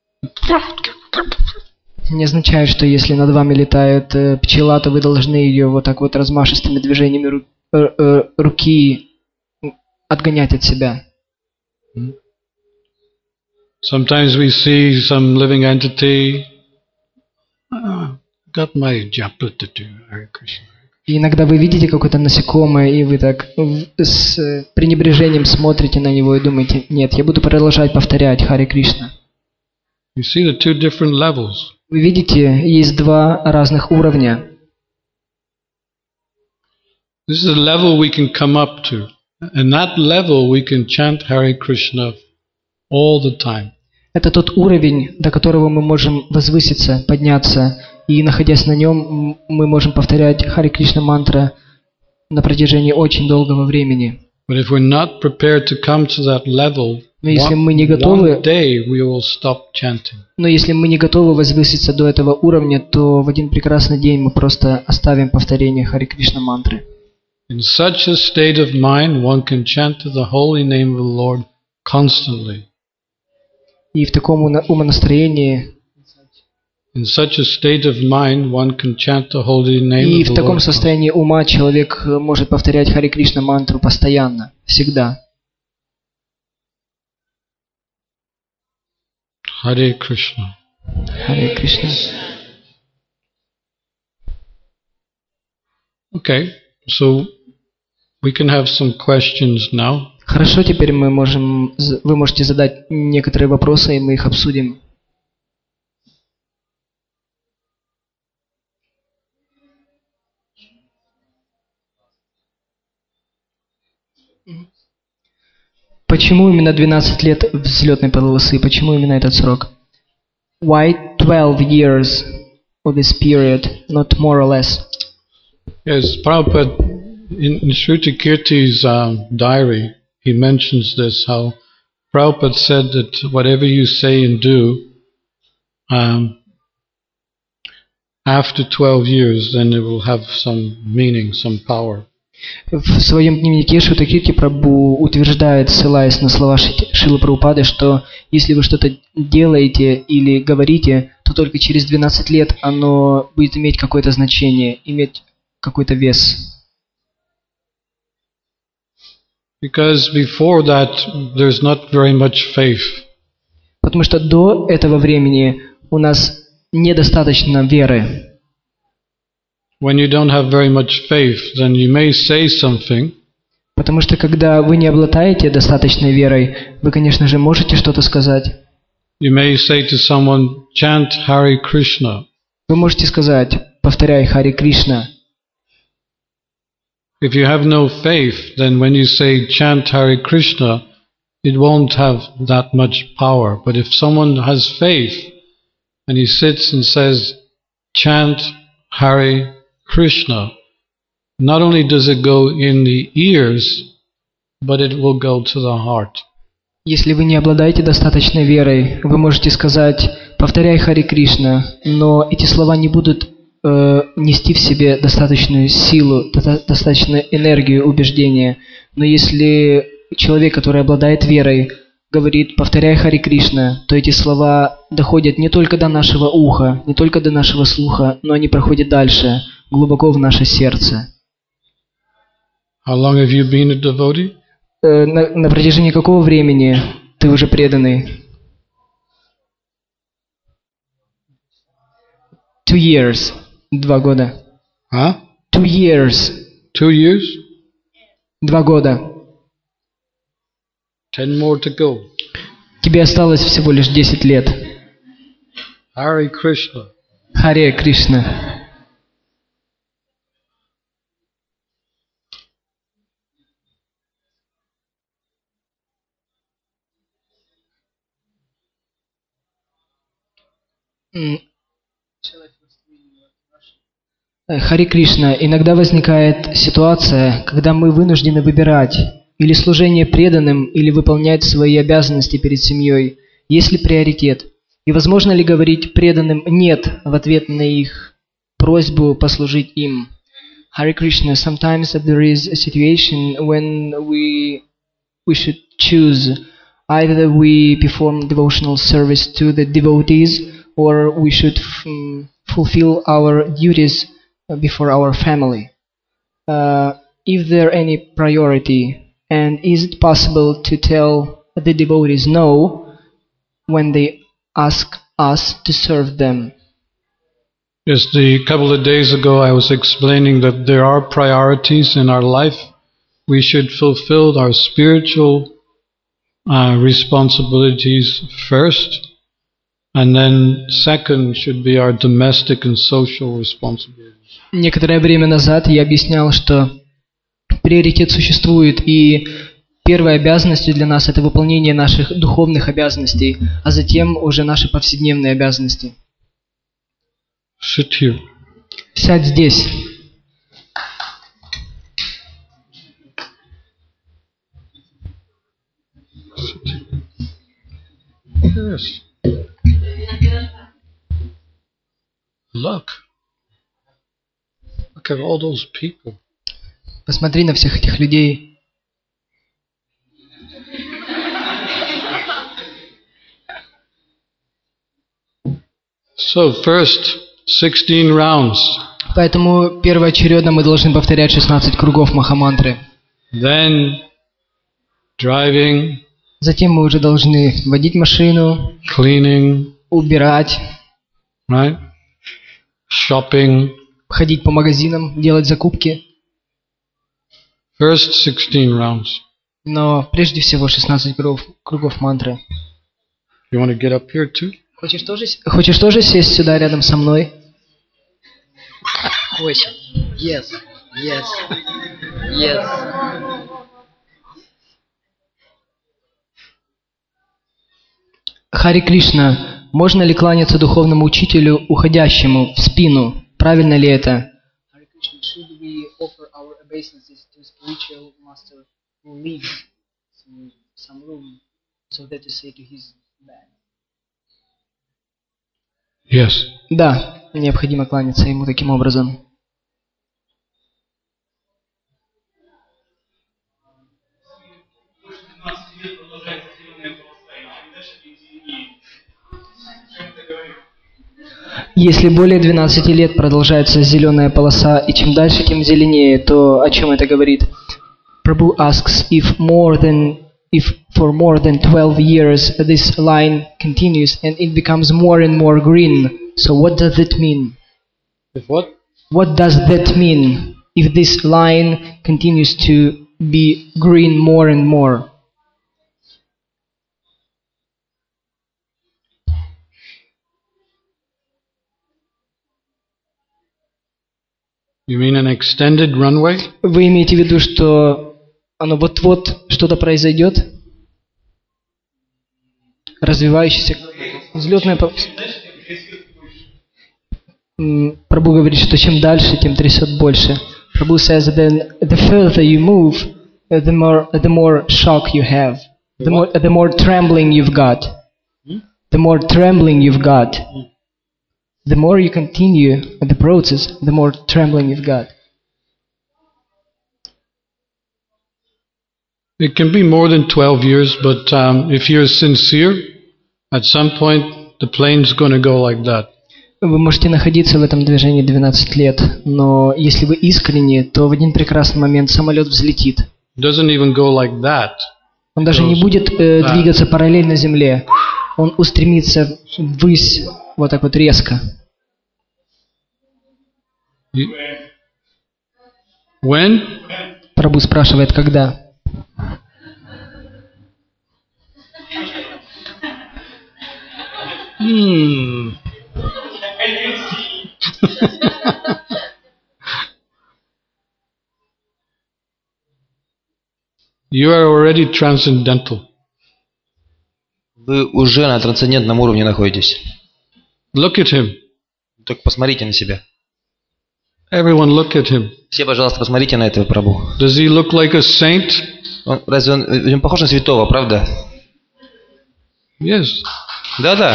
Не означает, что если над вами летает э, пчела, то вы должны ее вот так вот размашистыми движениями ру, э, э, руки отгонять от себя. Sometimes we see some living entity. Oh, got my japa to do. Hare Krishna. И иногда вы видите какое-то насекомое, и вы так с пренебрежением смотрите на него и думаете: нет, я буду продолжать повторять Харе Кришна. You see the two different levels. Вы видите, есть два разных уровня. This is a level we can come up to. And that level we can chant Hare Krishna all the time. Это тот уровень, до которого мы можем возвыситься, подняться, и, находясь на нем, мы можем повторять Харе Кришна мантра на протяжении очень долгого времени. But if we're not prepared to come to that level, Но если мы не one, готовы, one day we will stop chanting. но если мы не готовы возвыситься до этого уровня, то в один прекрасный день мы просто оставим повторение Харе Кришна мантры. In such a state of mind, one can chant the holy name of the Lord constantly. И в таком умонастроении, In such a state of mind, one can chant the holy name и of в the таком Lord. состоянии ума человек может повторять Харе Кришна мантру постоянно, всегда. Hare Krishna. Харе Кришна. Okay, so we can have some questions now. Хорошо, теперь мы можем, вы можете задать некоторые вопросы, и мы их обсудим. Почему именно двенадцать лет взлетной полосы? Почему именно этот срок? Why twelve years of this period, not more or less? Yes, Prabhupada, in, in Shruti Kirti's um, diary, he mentions this, how Prabhupada said that whatever you say and do, um, after twelve years, then it will have some meaning, some power. В своем дневнике Шрута Кирти Прабху утверждает, ссылаясь на слова Шрилы Прабхупады, что если вы что-то делаете или говорите, то только через двенадцать лет оно будет иметь какое-то значение, иметь какой-то вес. Because before that, there's not very much faith. Потому что до этого времени у нас недостаточно веры. When you don't have very much faith, then you may say something. Потому что когда вы не обладаете достаточной верой, вы, конечно же, можете что-то сказать. You may say to someone, chant Hare Krishna. Вы можете сказать: повторяй Харе Кришна. If you have no faith, then when you say chant Hare Krishna, it won't have that much power. But if someone has faith, and he sits and says, chant Hare Krishna, not only does it go in the ears, but it will go to the heart. Если вы не обладаете достаточной верой, вы можете сказать: повторяй Харе Кришна, но эти слова не будут э, нести в себе достаточную силу, до- достаточную энергию убеждения. Но если человек, который обладает верой, говорит: повторяй Харе Кришна, то эти слова доходят не только до нашего уха, не только до нашего слуха, но они проходят дальше, глубоко в наше сердце. How long have you been a devotee? Э, на, на протяжении какого времени ты уже преданный? Two years. Два года. Huh? Two years. Two years? Два года. Ten more to go. Тебе осталось всего лишь десять лет. Hare Krishna. Харе Кришна. М. Э, Харе Кришна. Иногда возникает ситуация, когда мы вынуждены выбирать или служение преданным, или выполнять свои обязанности перед семьей. Есть ли приоритет? И возможно ли говорить преданным «нет» в ответ на их просьбу послужить им? Hare Krishna, sometimes there is a situation when we we should choose either we perform devotional service to the devotees or we should f- fulfill our duties before our family. Uh, is there any priority, and is it possible to tell the devotees no when they ask us to serve them? Just a couple of days ago I was explaining that there are priorities in our life. We should fulfill our spiritual uh, responsibilities first, and then second should be our domestic and social responsibilities. Некоторое время назад я объяснял, что приоритет существует, и первой обязанностью для нас это выполнение наших духовных обязанностей, а затем уже наши повседневные обязанности. Sit here. Сядь здесь. Yes. Look. Look at all those people. Посмотри на всех этих людей. So first, sixteen rounds. Поэтому первоочередно мы должны повторять шестнадцать кругов Махамантры. Then driving, Затем мы уже должны водить машину, cleaning, убирать, right? Shopping. ходить по магазинам, делать закупки. First sixteen rounds. Но прежде всего шестнадцать кругов, кругов мантры. You want to get up here too? Хочешь тоже, с- хочешь тоже сесть сюда рядом со мной? Yes, yes, yes. Харе Кришна, можно ли кланяться духовному учителю, уходящему в спину? Правильно ли это? Харе Кришна, should we offer our obeisances to spiritual master who leaves some, some room so that to say to his back? Yes. Да, необходимо кланяться ему таким образом. Если более двенадцати лет продолжается зеленая полоса, и чем дальше, тем зеленее, то о чем это говорит? Prabhu asks if more than if for more than twelve years this line continues and it becomes more and more green. So what does it mean? If what? What does that mean if this line continues to be green more and more? You mean an extended runway? Вы имеете в виду, что оно вот-вот что-то произойдет? Развивающийся взлетная пол- М, Прабhu говорит, что чем дальше, тем трясет больше. Prabhu says that the further you move, uh, the more the more shock you have, the more the more trembling you've got, the more trembling you've got. The more you continue the process, the more trembling you've got. It can be more than twelve years, but um, if you're sincere, at some point the plane's going to go like that. Вы можете находиться в этом движении двенадцать лет, но если вы искренне, то в один прекрасный момент самолет взлетит. It doesn't even go like that. Он даже не будет э, Да. двигаться параллельно Земле. Он устремится ввысь вот так вот резко. You- When? Прабху спрашивает, когда. Hmm. You are already transcendental. Вы уже на трансцендентном уровне находитесь. Look at him. Только посмотрите на себя. Everyone look at him. Все, пожалуйста, посмотрите на этого Прабху. Does he look like a saint? Он, разве он, он похож на святого, правда? Yes. Да-да.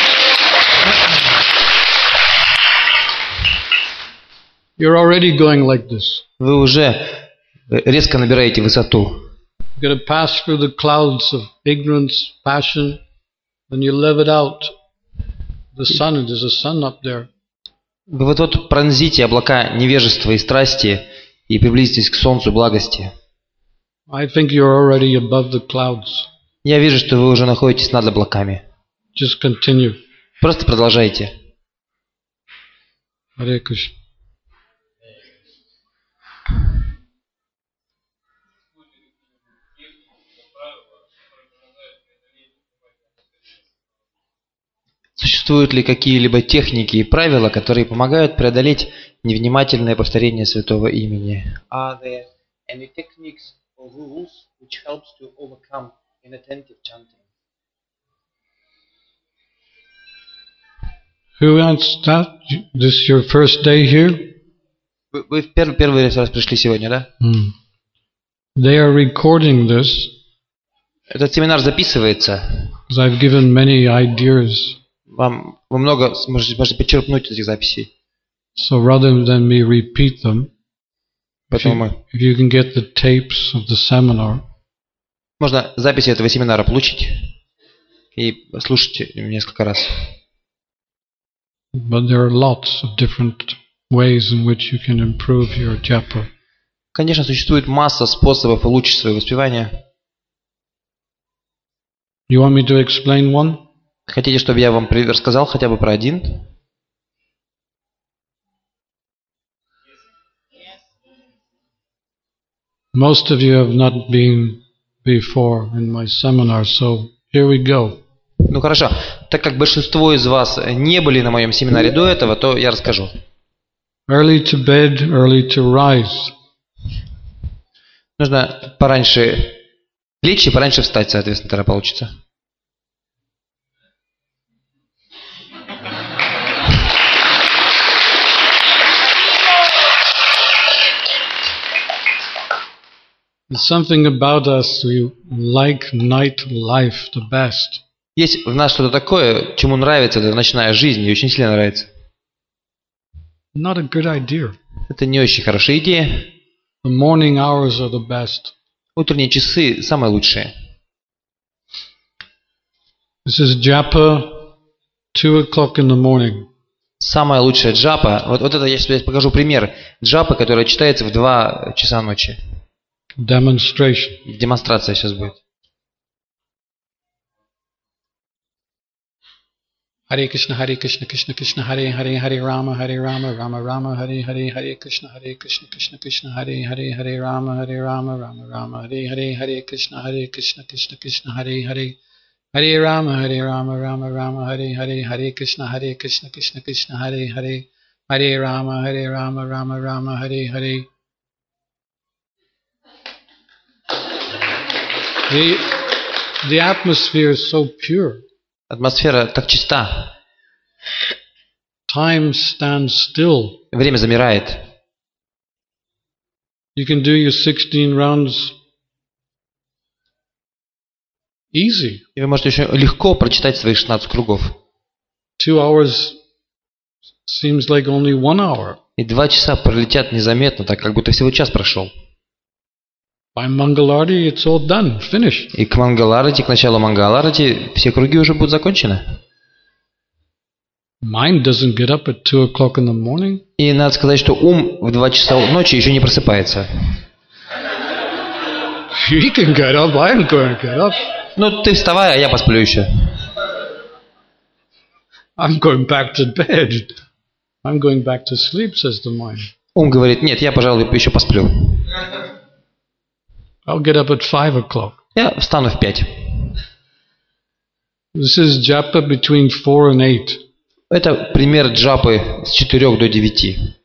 You're already going like this. Вы уже резко набираете высоту. You're going to pass through the clouds of ignorance, passion, then you live it out. The sun, there's a sun up there. Вы вот вот пронзите облака невежества и страсти и приблизитесь к солнцу благости. I think you're already above the clouds. Я вижу, что вы уже находитесь над облаками. Just continue. Просто продолжайте. Hare Krishna. Существуют ли какие-либо техники и правила, которые помогают преодолеть невнимательное повторение святого имени? Are there any techniques or rules which helps to overcome inattentive chanting? Who answered that? This your first day here? Вы, вы в первый, первый раз пришли сегодня, да? Hmm. They are recording this. Этот семинар записывается. Because I've given many ideas. Вам вы много можете, можете подчеркнуть этих записей. So rather than me repeat them, if Поэтому you, мы, if you can get the tapes of the seminar, можно записи этого семинара получить и слушать несколько раз. but there are lots of different ways in which you can improve your japa. Конечно, существует масса способов улучшить свое воспевание. You want me to explain one? Хотите, чтобы я вам рассказал хотя бы про один? Most of you have not been before in my seminar, so here we go. Ну хорошо, так как большинство из вас не были на моем семинаре до этого, то я расскажу. Early to bed, early to rise. Нужно пораньше лечь и пораньше встать, соответственно, тогда получится. There's something about us, we like night life the best. Есть в нас что-то такое, чему нравится эта ночная жизнь, и очень сильно нравится. Not a good idea. Это не очень хорошая идея. The morning hours are the best. Утренние часы самые лучшие. This is japa, two o'clock in the morning. Самая лучшая джапа, вот, вот это я сейчас покажу пример джапы, которая читается в два часа ночи. Demonstration. Демонстрация сейчас будет. Hare Krishna, Hare Krishna, Krishna Krishna, Hare Hare, Hare Rama, Hare Rama, Rama Rama, Hare Hare, Hare Krishna, Hare Krishna, Krishna Krishna, Hare Hare, Hare Rama, Hare Rama, Rama Rama, Hare Hare, Hare Krishna, Hare Krishna, Krishna Krishna, Hare Hare, Hare Rama, Hare Rama, Rama Rama, Hare Hare, Hare Krishna, Hare Krishna, Krishna Krishna, Hare Hare, Hare Rama, Hare Rama, Rama Rama, Hare Hare. The, the atmosphere is so pure. Атмосфера так чиста. Time stands still. Время замирает. You can do your sixteen rounds easy. И вы можете очень легко прочитать свои шестнадцать кругов. Two hours seems like only one hour. И два часа пролетят незаметно, так как будто всего час прошел. By Mangalarti, it's all done, finished. И к Мангаларати, к началу Мангаларати, все круги уже будут закончены. Mind doesn't get up at two o'clock in the morning. И надо сказать, что ум в два часа ночи еще не просыпается. He can get up, I ain't going to get up. Ну, ты вставай, а я посплю еще. I'm going back to bed. I'm going back to sleep, says the mind. Ум говорит, нет, я, пожалуй, еще посплю. I'll get up at five o'clock. Я встану в пять. This is japa between four and eight. Это пример джапы с четырёх до девяти.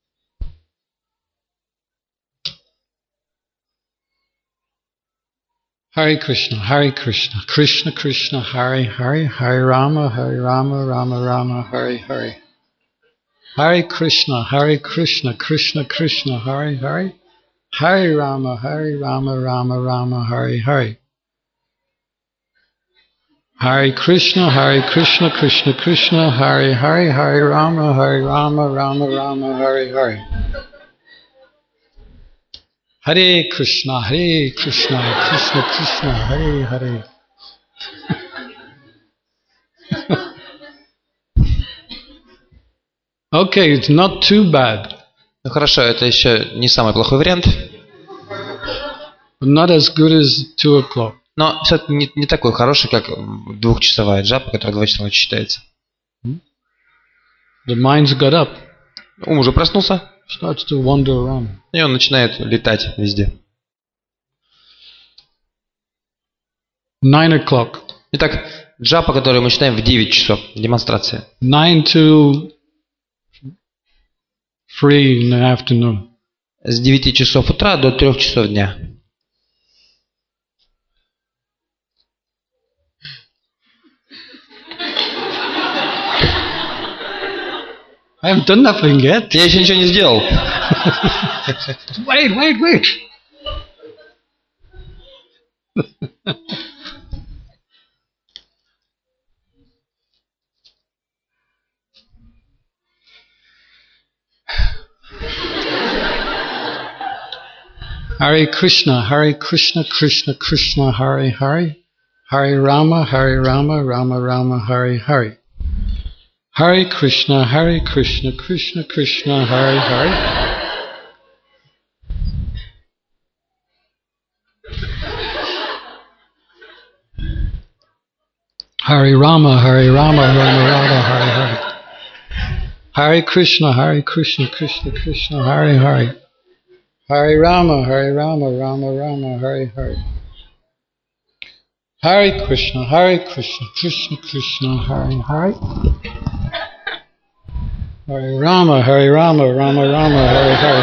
Hare Krishna, Hare Krishna, Krishna Krishna, Hare Hare, Hare Rama, Hare Rama, Rama Rama, Hare Hare. Hare Krishna, Hare Krishna, Krishna Krishna, Hare Hare, Hare Rama, Hare Rama, Rama Rama, Hare Hare. Hare Krishna, Hare Krishna, Krishna Krishna, Hare Hare, Hare Rama, Hare Rama, Rama Rama, Hare Hare. Hare Krishna, Hare Krishna, Krishna Krishna, Hare Hare. Okay, it's not too bad. Ну хорошо, это еще не самый плохой вариант. But not as good as two o'clock. Но все-таки не, не такой хороший, как двухчасовая джапа, которая два часа ночи читается. The mind's got up. Ум уже проснулся, Starts to wander around. и он начинает летать везде. Nine o'clock. Итак, джапа, которую мы читаем в девять часов. Демонстрация. Nine to three in the afternoon. С девяти часов утра до трех часов дня. I haven't done nothing yet. Я еще ничего не сделал. Wait, wait, wait. Hare Krishna, Hare Krishna, Krishna Krishna, Hare Hare, Hare Rama, Hare Rama, Rama Rama, Hare Hare. Hare Krishna, Hare Krishna, Krishna Krishna, Hare Hare. Hare Rama, Hare Rama, Rama Rama, Hare Hare. Hare Krishna, Hare Krishna, Krishna Krishna, Hare Hare. Hare Rama, Hare Rama, Rama Rama, Hare Hare. Hare Krishna, Hare Krishna, Krishna Krishna, Hare Hare. Hare Rama, Hare Rama, Rama Rama, Hare Hare.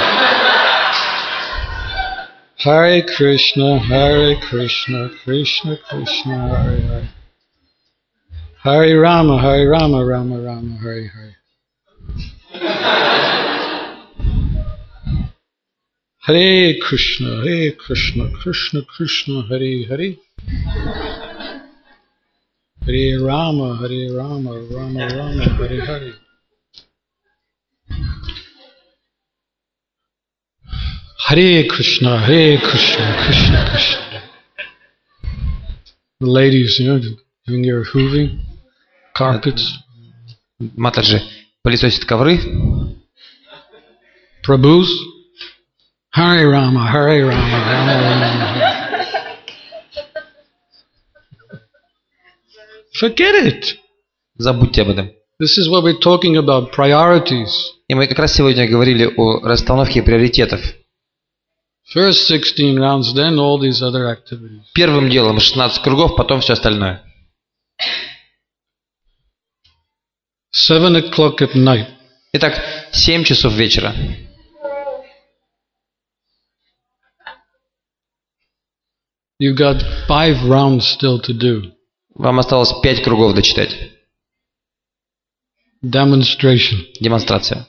Hare Krishna, Hare Krishna, Krishna Krishna, Hare Hare. Hare Rama, Hare Rama, Rama Rama, Hare Hare. Hare Krishna, Hare Krishna, Krishna Krishna, Hare Hare. Hare Rama, Hare Rama, Rama Rama, Hare Hare. Hare Krishna, Hare Krishna, Krishna Krishna. The ladies, you know, doing your hooving, carpets. Матаджи пылесосит ковры. Prabhus. Hare Rama, Hare Rama, Rama Rama. Forget it. Забудьте об этом. This is what we're talking about, priorities. И мы как раз сегодня говорили о расстановке приоритетов. First sixteen rounds, then all these other activities. Первым делом шестнадцать кругов, потом все остальное. Seven o'clock at night. Итак, семь часов вечера. You got five rounds still to do. Вам осталось пять кругов дочитать. Demonstration. Демонстрация.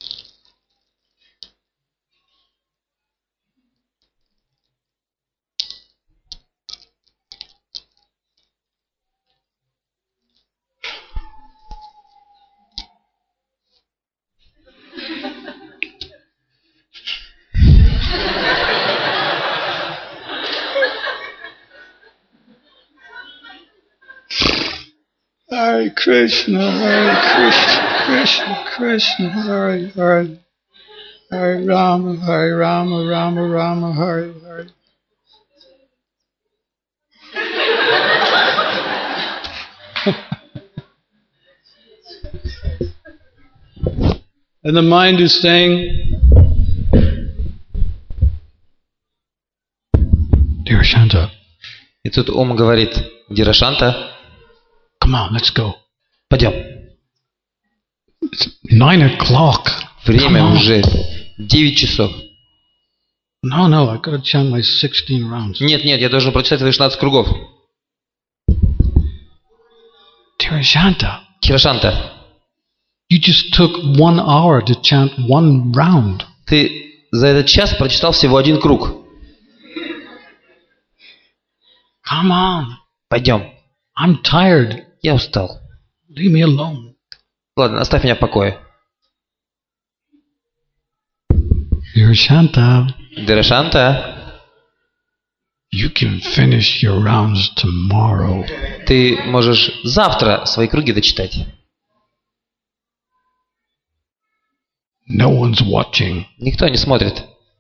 Hare Krishna, Hare Krishna, Krishna Krishna, Hare Hare, Hare Rama, Hare Rama, Rama Rama, Hare Hare. And the mind is saying, Dear Shanta. И тут ум говорит: Дирашанта, Come on, let's go. пойдем. Nine o'clock. Время Come on. уже девять часов. No, no, I gotta chant my sixteen rounds. Нет, нет, я должен прочитать свои шестнадцать кругов. Tirashanta, Хирошанта, you just took one hour to chant one round. ты за этот час прочитал всего один круг. Come on. Пойдем. I'm tired. Я устал. Leave me alone. Ладно, оставь меня в покое. Tirashanta, Дирашанта, you can finish your rounds tomorrow. ты можешь завтра свои круги дочитать. No one's watching. Никто не смотрит.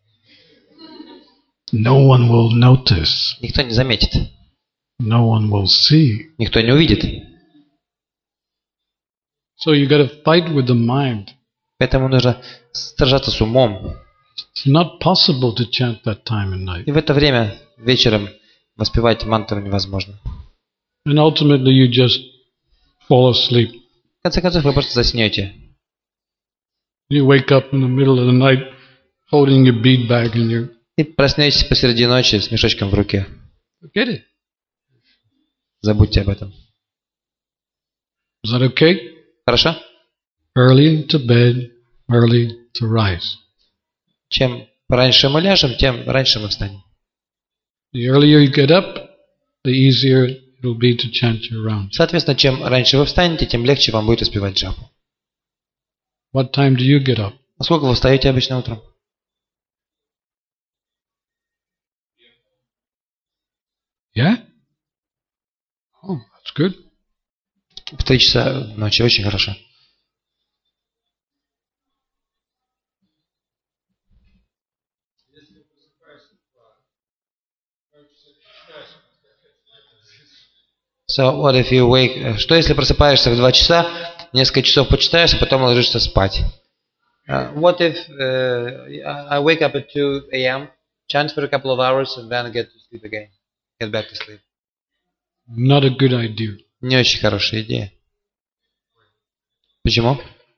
No one will notice. Никто не заметит. No one will see. Никто не увидит. So you gotta fight with the mind. Поэтому нужно сражаться с умом. It's not possible to chant that time of night. И в это время вечером воспевать мантру невозможно. And ultimately you just fall asleep. В конце концов, вы просто заснете. You wake up in the middle of the night holding your bead bag in your... И проснетесь посреди ночи с мешочком в руке. Forget it. Забудьте об этом. Is that okay? Хорошо? Early to bed, early to rise. Чем раньше мы ляжем, тем раньше мы встанем. The earlier you get up, the easier it will be to chant your rounds. Соответственно, чем раньше вы встанете, тем легче вам будет успевать джапу. What time do you get up? А сколько вы встаете обычно утром? Yeah? Oh, that's good. В три часа ночи. Очень хорошо. So what if you wake... Что если просыпаешься в два часа, несколько часов почитаешь, а потом ложишься спать? Uh, what if uh, I wake up at two a m, chant for a couple of hours, and then get to sleep again? Get back to sleep. Not a good idea. Не очень хорошая идея. Почему?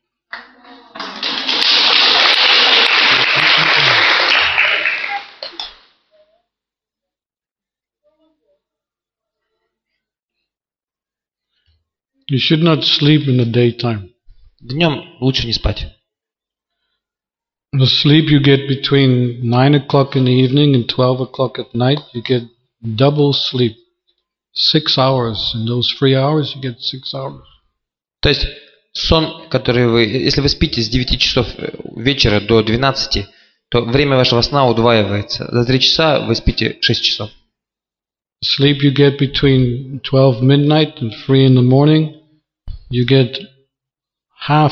You should not sleep in the daytime. Днем лучше не спать. The sleep you get between nine o'clock in the evening and twelve o'clock at night, you get double sleep. Six hours. In those three hours, you get six hours. То есть сон, который вы... Если вы спите с девяти часов вечера до двенадцати, то время вашего сна удваивается. За три часа вы спите шесть часов. Sleep you get between twelve midnight and three in the morning, you get half,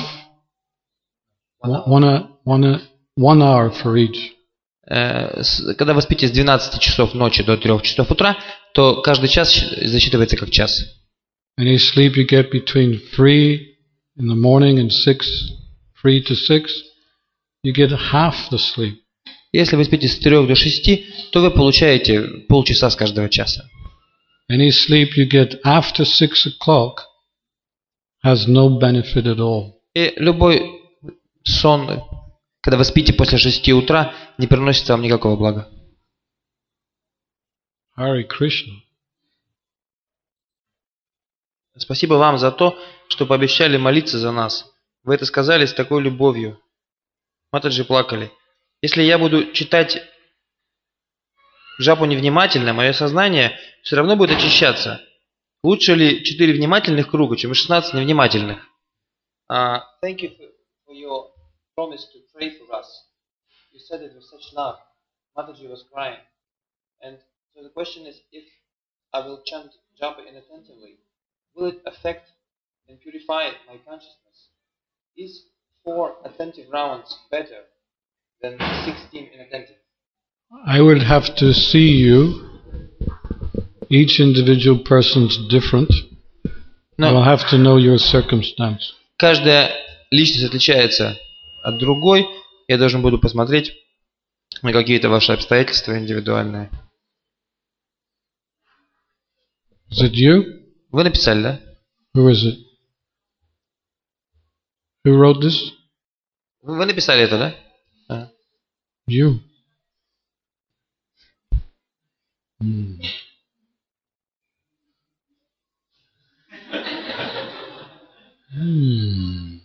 one, one, one hour for each. Когда вы спите с двенадцати часов ночи до трёх часов утра, то каждый час засчитывается как час. Any sleep you get between three in the morning and six, three to six, you get half the sleep. Если вы спите с трёх до шести, то вы получаете полчаса с каждого часа. Any sleep you get after six o'clock has no benefit at all. И любой сон, когда вы спите после шести утра, не приносит вам никакого блага. Hare Krishna. Спасибо вам за то, что пообещали молиться за нас. Вы это сказали с такой любовью. Матаджи плакали. Если я буду читать джапу невнимательно, мое сознание все равно будет очищаться. Лучше ли четыре внимательных круга, чем шестнадцать невнимательных? Uh, thank you for your promise to pray for us. You said it with such love. Mataji was crying. And so the question is, if I will chant japa inattentively, will it affect and purify my consciousness? Is four attentive rounds better than sixteen inattentive? I would have to see you. Each individual person's different. No. I'll have to know your circumstance. Каждая личность отличается от другой. Я должен буду посмотреть на какие-то ваши обстоятельства индивидуальные. Is it you? Вы написали, да? Who is it? Who wrote this? Вы вы написали это, да? А. You. Hmm. Hmm.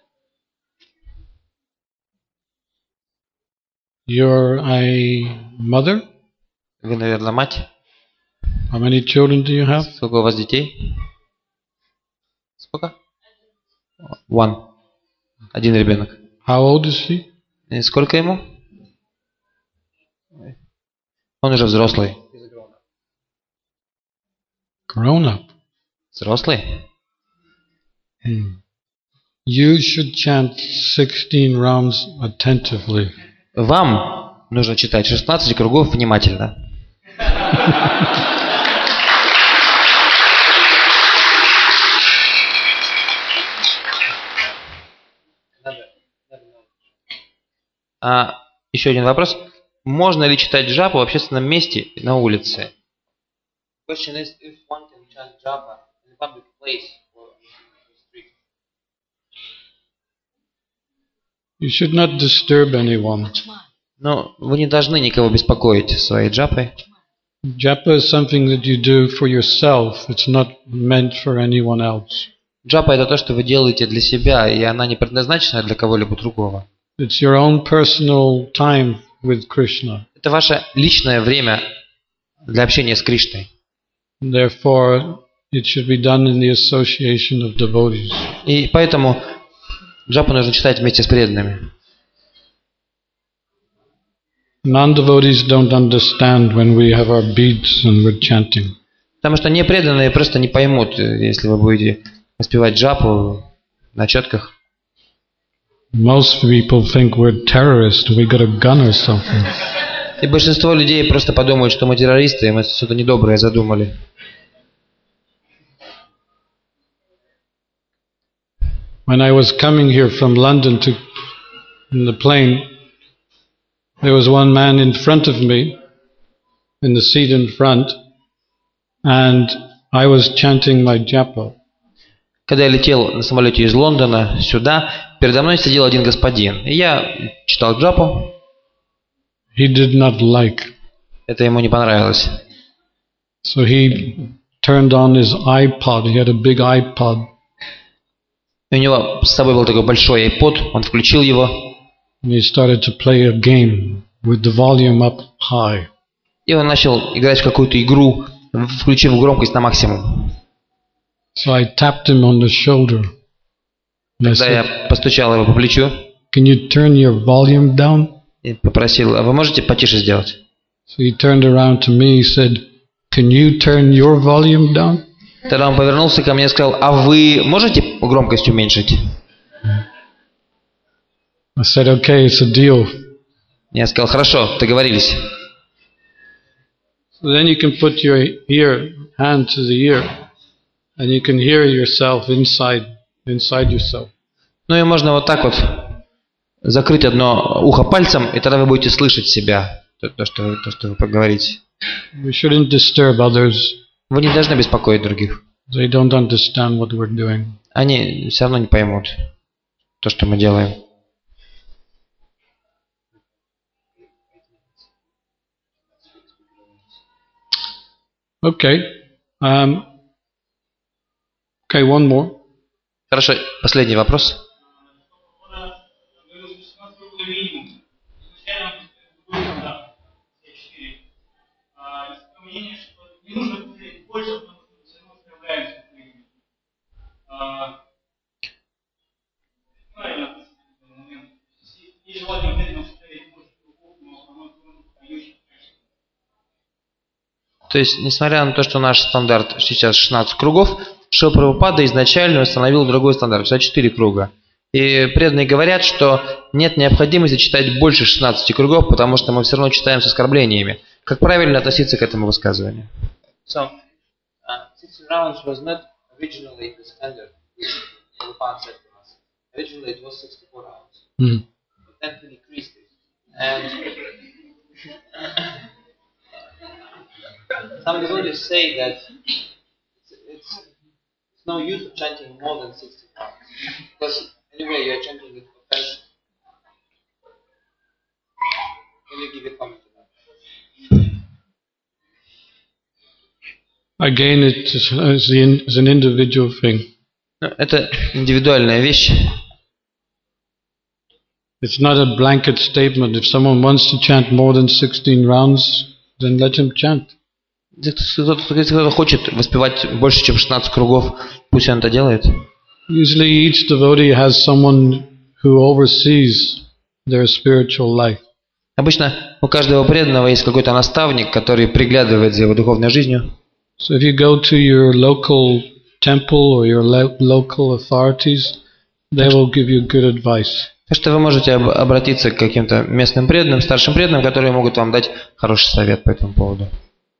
You're a mother? Вы, наверное, мать. How many children do you have? Сколько у вас детей? Сколько? One. Один ребенок. How old is she? И сколько ему? Он уже взрослый. Grown up. Взрослый? Hmm. You should chant sixteen rounds attentively. Вам нужно читать шестнадцать кругов внимательно. А, еще один вопрос. Можно ли читать джапу в общественном месте на улице? Question is if one can chant japa in a public place or on the street. You should not disturb anyone. Но вы не должны никого беспокоить своей джапой. Japa is something that you do for yourself. It's not meant for anyone else. Джапа это то, что вы делаете для себя, и она не предназначена для кого-либо другого. It's your own personal time with Krishna. Это ваше личное время для общения с Кришной. Therefore, it should be done in the association of devotees. И поэтому джапу нужно читать вместе с преданными. Non-devotees don't understand when we have our beads and we're chanting. Потому что непреданные просто не поймут, если вы будете воспевать джапу на четках. Most people think we're terrorists. We got a gun or something. И большинство людей просто подумают, что мы террористы, и мы что-то недоброе задумали. When I was coming here from London to in the plane, there was one man in front of me, in the seat in front, and I was chanting my japa. Когда я летел на самолете из Лондона сюда, передо мной сидел один господин, и я читал джапу. He did not like. Это ему не понравилось. So he turned on his iPod. He had a big iPod. И у него с собой был такой большой iPod, он включил его. And he started to play a game with the volume up high. И он начал играть в какую-то игру, включив громкость на максимум. So I tapped him on the shoulder. And I Тогда said, я постучал его по плечу can you turn your volume down? и попросил, а вы можете потише сделать? So he turned around to me. He said, can you turn your volume down? Тогда он повернулся ко мне и сказал, а вы можете громкость уменьшить? I said, okay, it's a deal. Я сказал, хорошо, договорились. So then you can put your ear, hand to the ear, and you can hear yourself inside, inside yourself. Ну и можно вот так вот закрыть одно ухо пальцем, и тогда вы будете слышать себя, то, то, что, вы, то что вы поговорите. We shouldn't disturb others. Вы не должны беспокоить других. They don't understand what we're doing. Они все равно не поймут то, что мы делаем. Okay. Um, okay, one more. Хорошо, последний вопрос. То есть, несмотря на то, что наш стандарт сейчас шестнадцать кругов, Шрила Прабхупада изначально установил другой стандарт, шестьдесят четыре круга. И преданные говорят, что нет необходимости читать больше шестнадцати кругов, потому что мы все равно читаем с оскорблениями. Как правильно относиться к этому высказыванию? So, uh, sixty rounds was not originally the standard. Prabhupada said to us. Originally it was sixty-four rounds. Mm. But then he decreased it. And some devotees say that it's, it's, it's no use of chanting more than sixty rounds. Because Anyway, you're chanting it for fast. Can you give a comment on that? Again, it is is the in- is an individual thing. Ну, это индивидуальная вещь. It's not a blanket statement. If someone wants to chant more than sixteen rounds, then let him chant. Если кто-то, если кто-то хочет воспевать больше, чем шестнадцать кругов, пусть он это делает. Usually each devotee has someone who oversees their spiritual life. Обычно у каждого преданного есть какой-то наставник, который приглядывает за его духовной жизнью. So if you go to your local temple or your lo- local authorities, they will give you good advice. Так что вы можете об- обратиться к каким-то местным преданным, старшим преданным, которые могут вам дать хороший совет по этому поводу.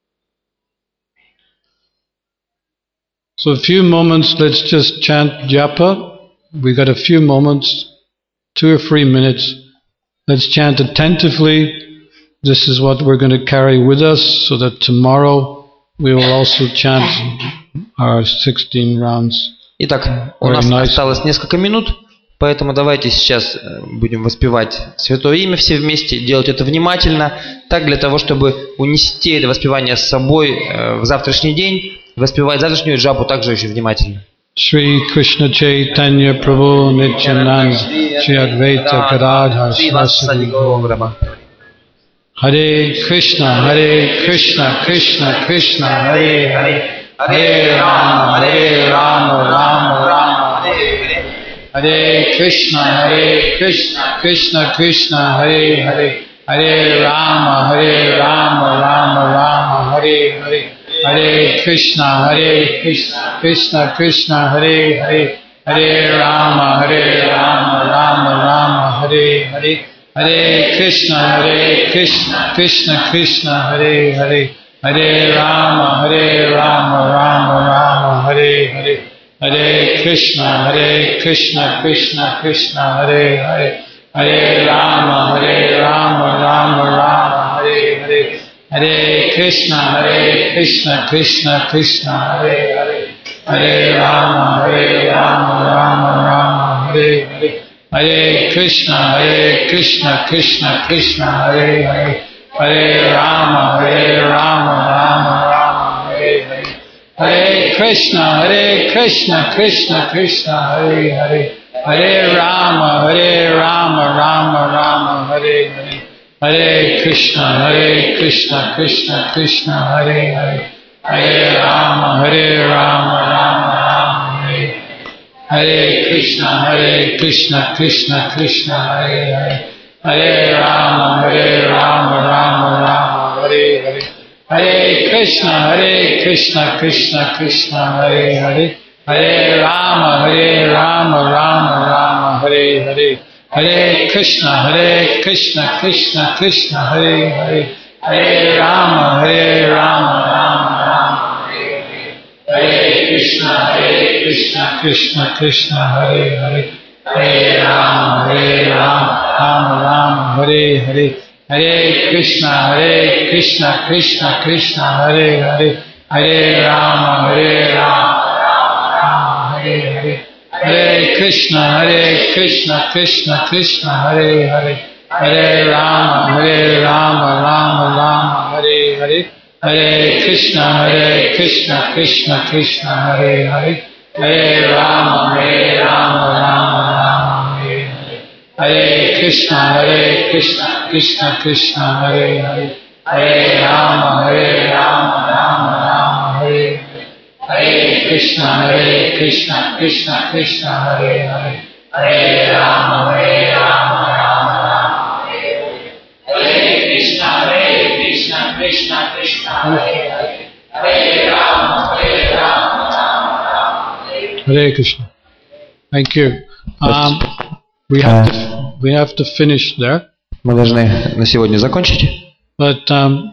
So a few moments, let's just chant japa. We got a few moments, two or three minutes. Let's chant attentively. This is what we're going to carry with us so that tomorrow we will also chant our sixteen rounds. Итак, у Very нас nice. осталось несколько минут, поэтому давайте сейчас э, будем воспевать Святое Имя все вместе, делать это внимательно, так для того, чтобы унести это воспевание с собой э, в завтрашний день, воспевать завтрашнюю джапу также очень внимательно. Shri Krishna Chaitanya Prabhu Nityananda Shri Advaita Gadadhar Saraswati Hare Krishna Hare Krishna Krishna Krishna Hare Hare Hare Rama Hare Rama Rama Rama Hare Hare Hare Krishna Hare Krishna Krishna Krishna Hare Hare Hare Rama Hare Rama Rama Rama Hare Hare Hare Krishna Hare Krishna Krishna Krishna Hare Hare Hare Rama Hare Rama Rama Rama Hare Hare Hare Krishna Hare Krishna Krishna Krishna Hare Hare Hare Rama Hare Rama Rama Rama Hare Hare Hare Krishna Hare Krishna Krishna Krishna Hare Hare Hare Rama Hare Rama Rama Rama Hare Hare Hare Krishna Hare Krishna Krishna Krishna Hare Hare Hare Rama Hare Rama Rama Rama Hare Hare Hare Krishna Hare Krishna Krishna Krishna Hare Hare Hare Rama Hare Rama Rama Rama Hare Hare Hare Krishna Hare Krishna Krishna Krishna Hare Hare Hare Rama Hare Rama Rama Rama Hare Hare Hare Krishna Hare Krishna Krishna Krishna Hare Hare Hare Rama Hare Rama Rama Rama Hare Hare Krishna Hare Krishna Krishna Krishna Hare Hare Hare Rama Hare Rama Rama Rama Hare Hare Hare Krishna Hare Krishna Krishna Krishna Hare Hare Hare Rama Hare Rama Rama Rama Hare Hare Hare Krishna Hare Krishna Krishna Krishna Hare Hare Hare Rama Hare Rama Rama Rama Hare Hare Hare Krishna Hare Krishna Krishna Krishna Hare Hare Hare Rama Hare Rama Rama Rama Hare Hare Hare Krishna Hare Krishna Krishna Krishna Hare Hare Hare Rama Hare Rama Rama Hare Hare Hare Krishna Hare Krishna Krishna Krishna Hare Hare Hare Rama Hare Rama Rama Rama Hare Hare Hare Krishna Hare Krishna Krishna Krishna Hare Hare Hare Rama Hare Rama Rama Rama Hare Hare Hare Krishna Hare Krishna Krishna Krishna Hare Hare Hare Rama Hare Rama Rama Rama Hare Hare Hare Krishna Hare Krishna Krishna Krishna Hare Hare Hare Rama Hare Rama Rama Rama Hare Hare Hare Krishna Hare Krishna Krishna Krishna Hare Hare Hare Rama Hare Rama Rama Rama Hare Hare Hare Krishna. Thank you. Um, we have to we have to finish there. Мы должны на сегодня закончить. But um,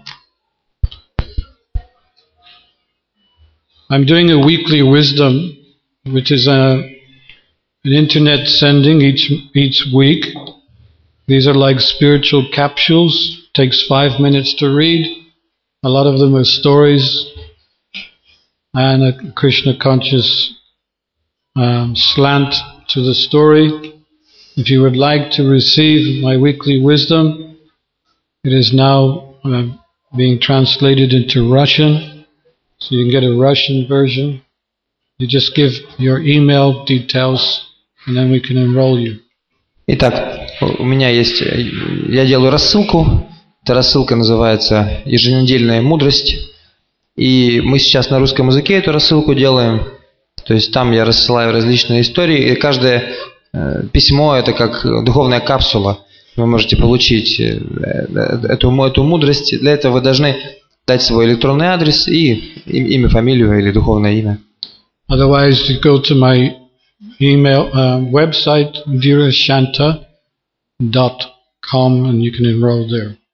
I'm doing a weekly wisdom, which is a, an internet sending each each week. These are like spiritual capsules. Takes five minutes to read. A lot of them are stories and a Krishna conscious um, slant to the story. If you would like to receive my weekly wisdom, it is now uh, being translated into Russian, so you can get a Russian version. You just give your email details, and then we can enroll you. Итак, у меня есть, я делаю рассылку. Эта рассылка называется «Еженедельная мудрость». И мы сейчас на русском языке эту рассылку делаем. То есть там я рассылаю различные истории. И каждое э, письмо – это как духовная капсула. Вы можете получить э, эту, эту мудрость. Для этого вы должны дать свой электронный адрес и имя, фамилию или духовное имя. Otherwise, you go to my email uh, website, virashanta dot com, and you can enroll there.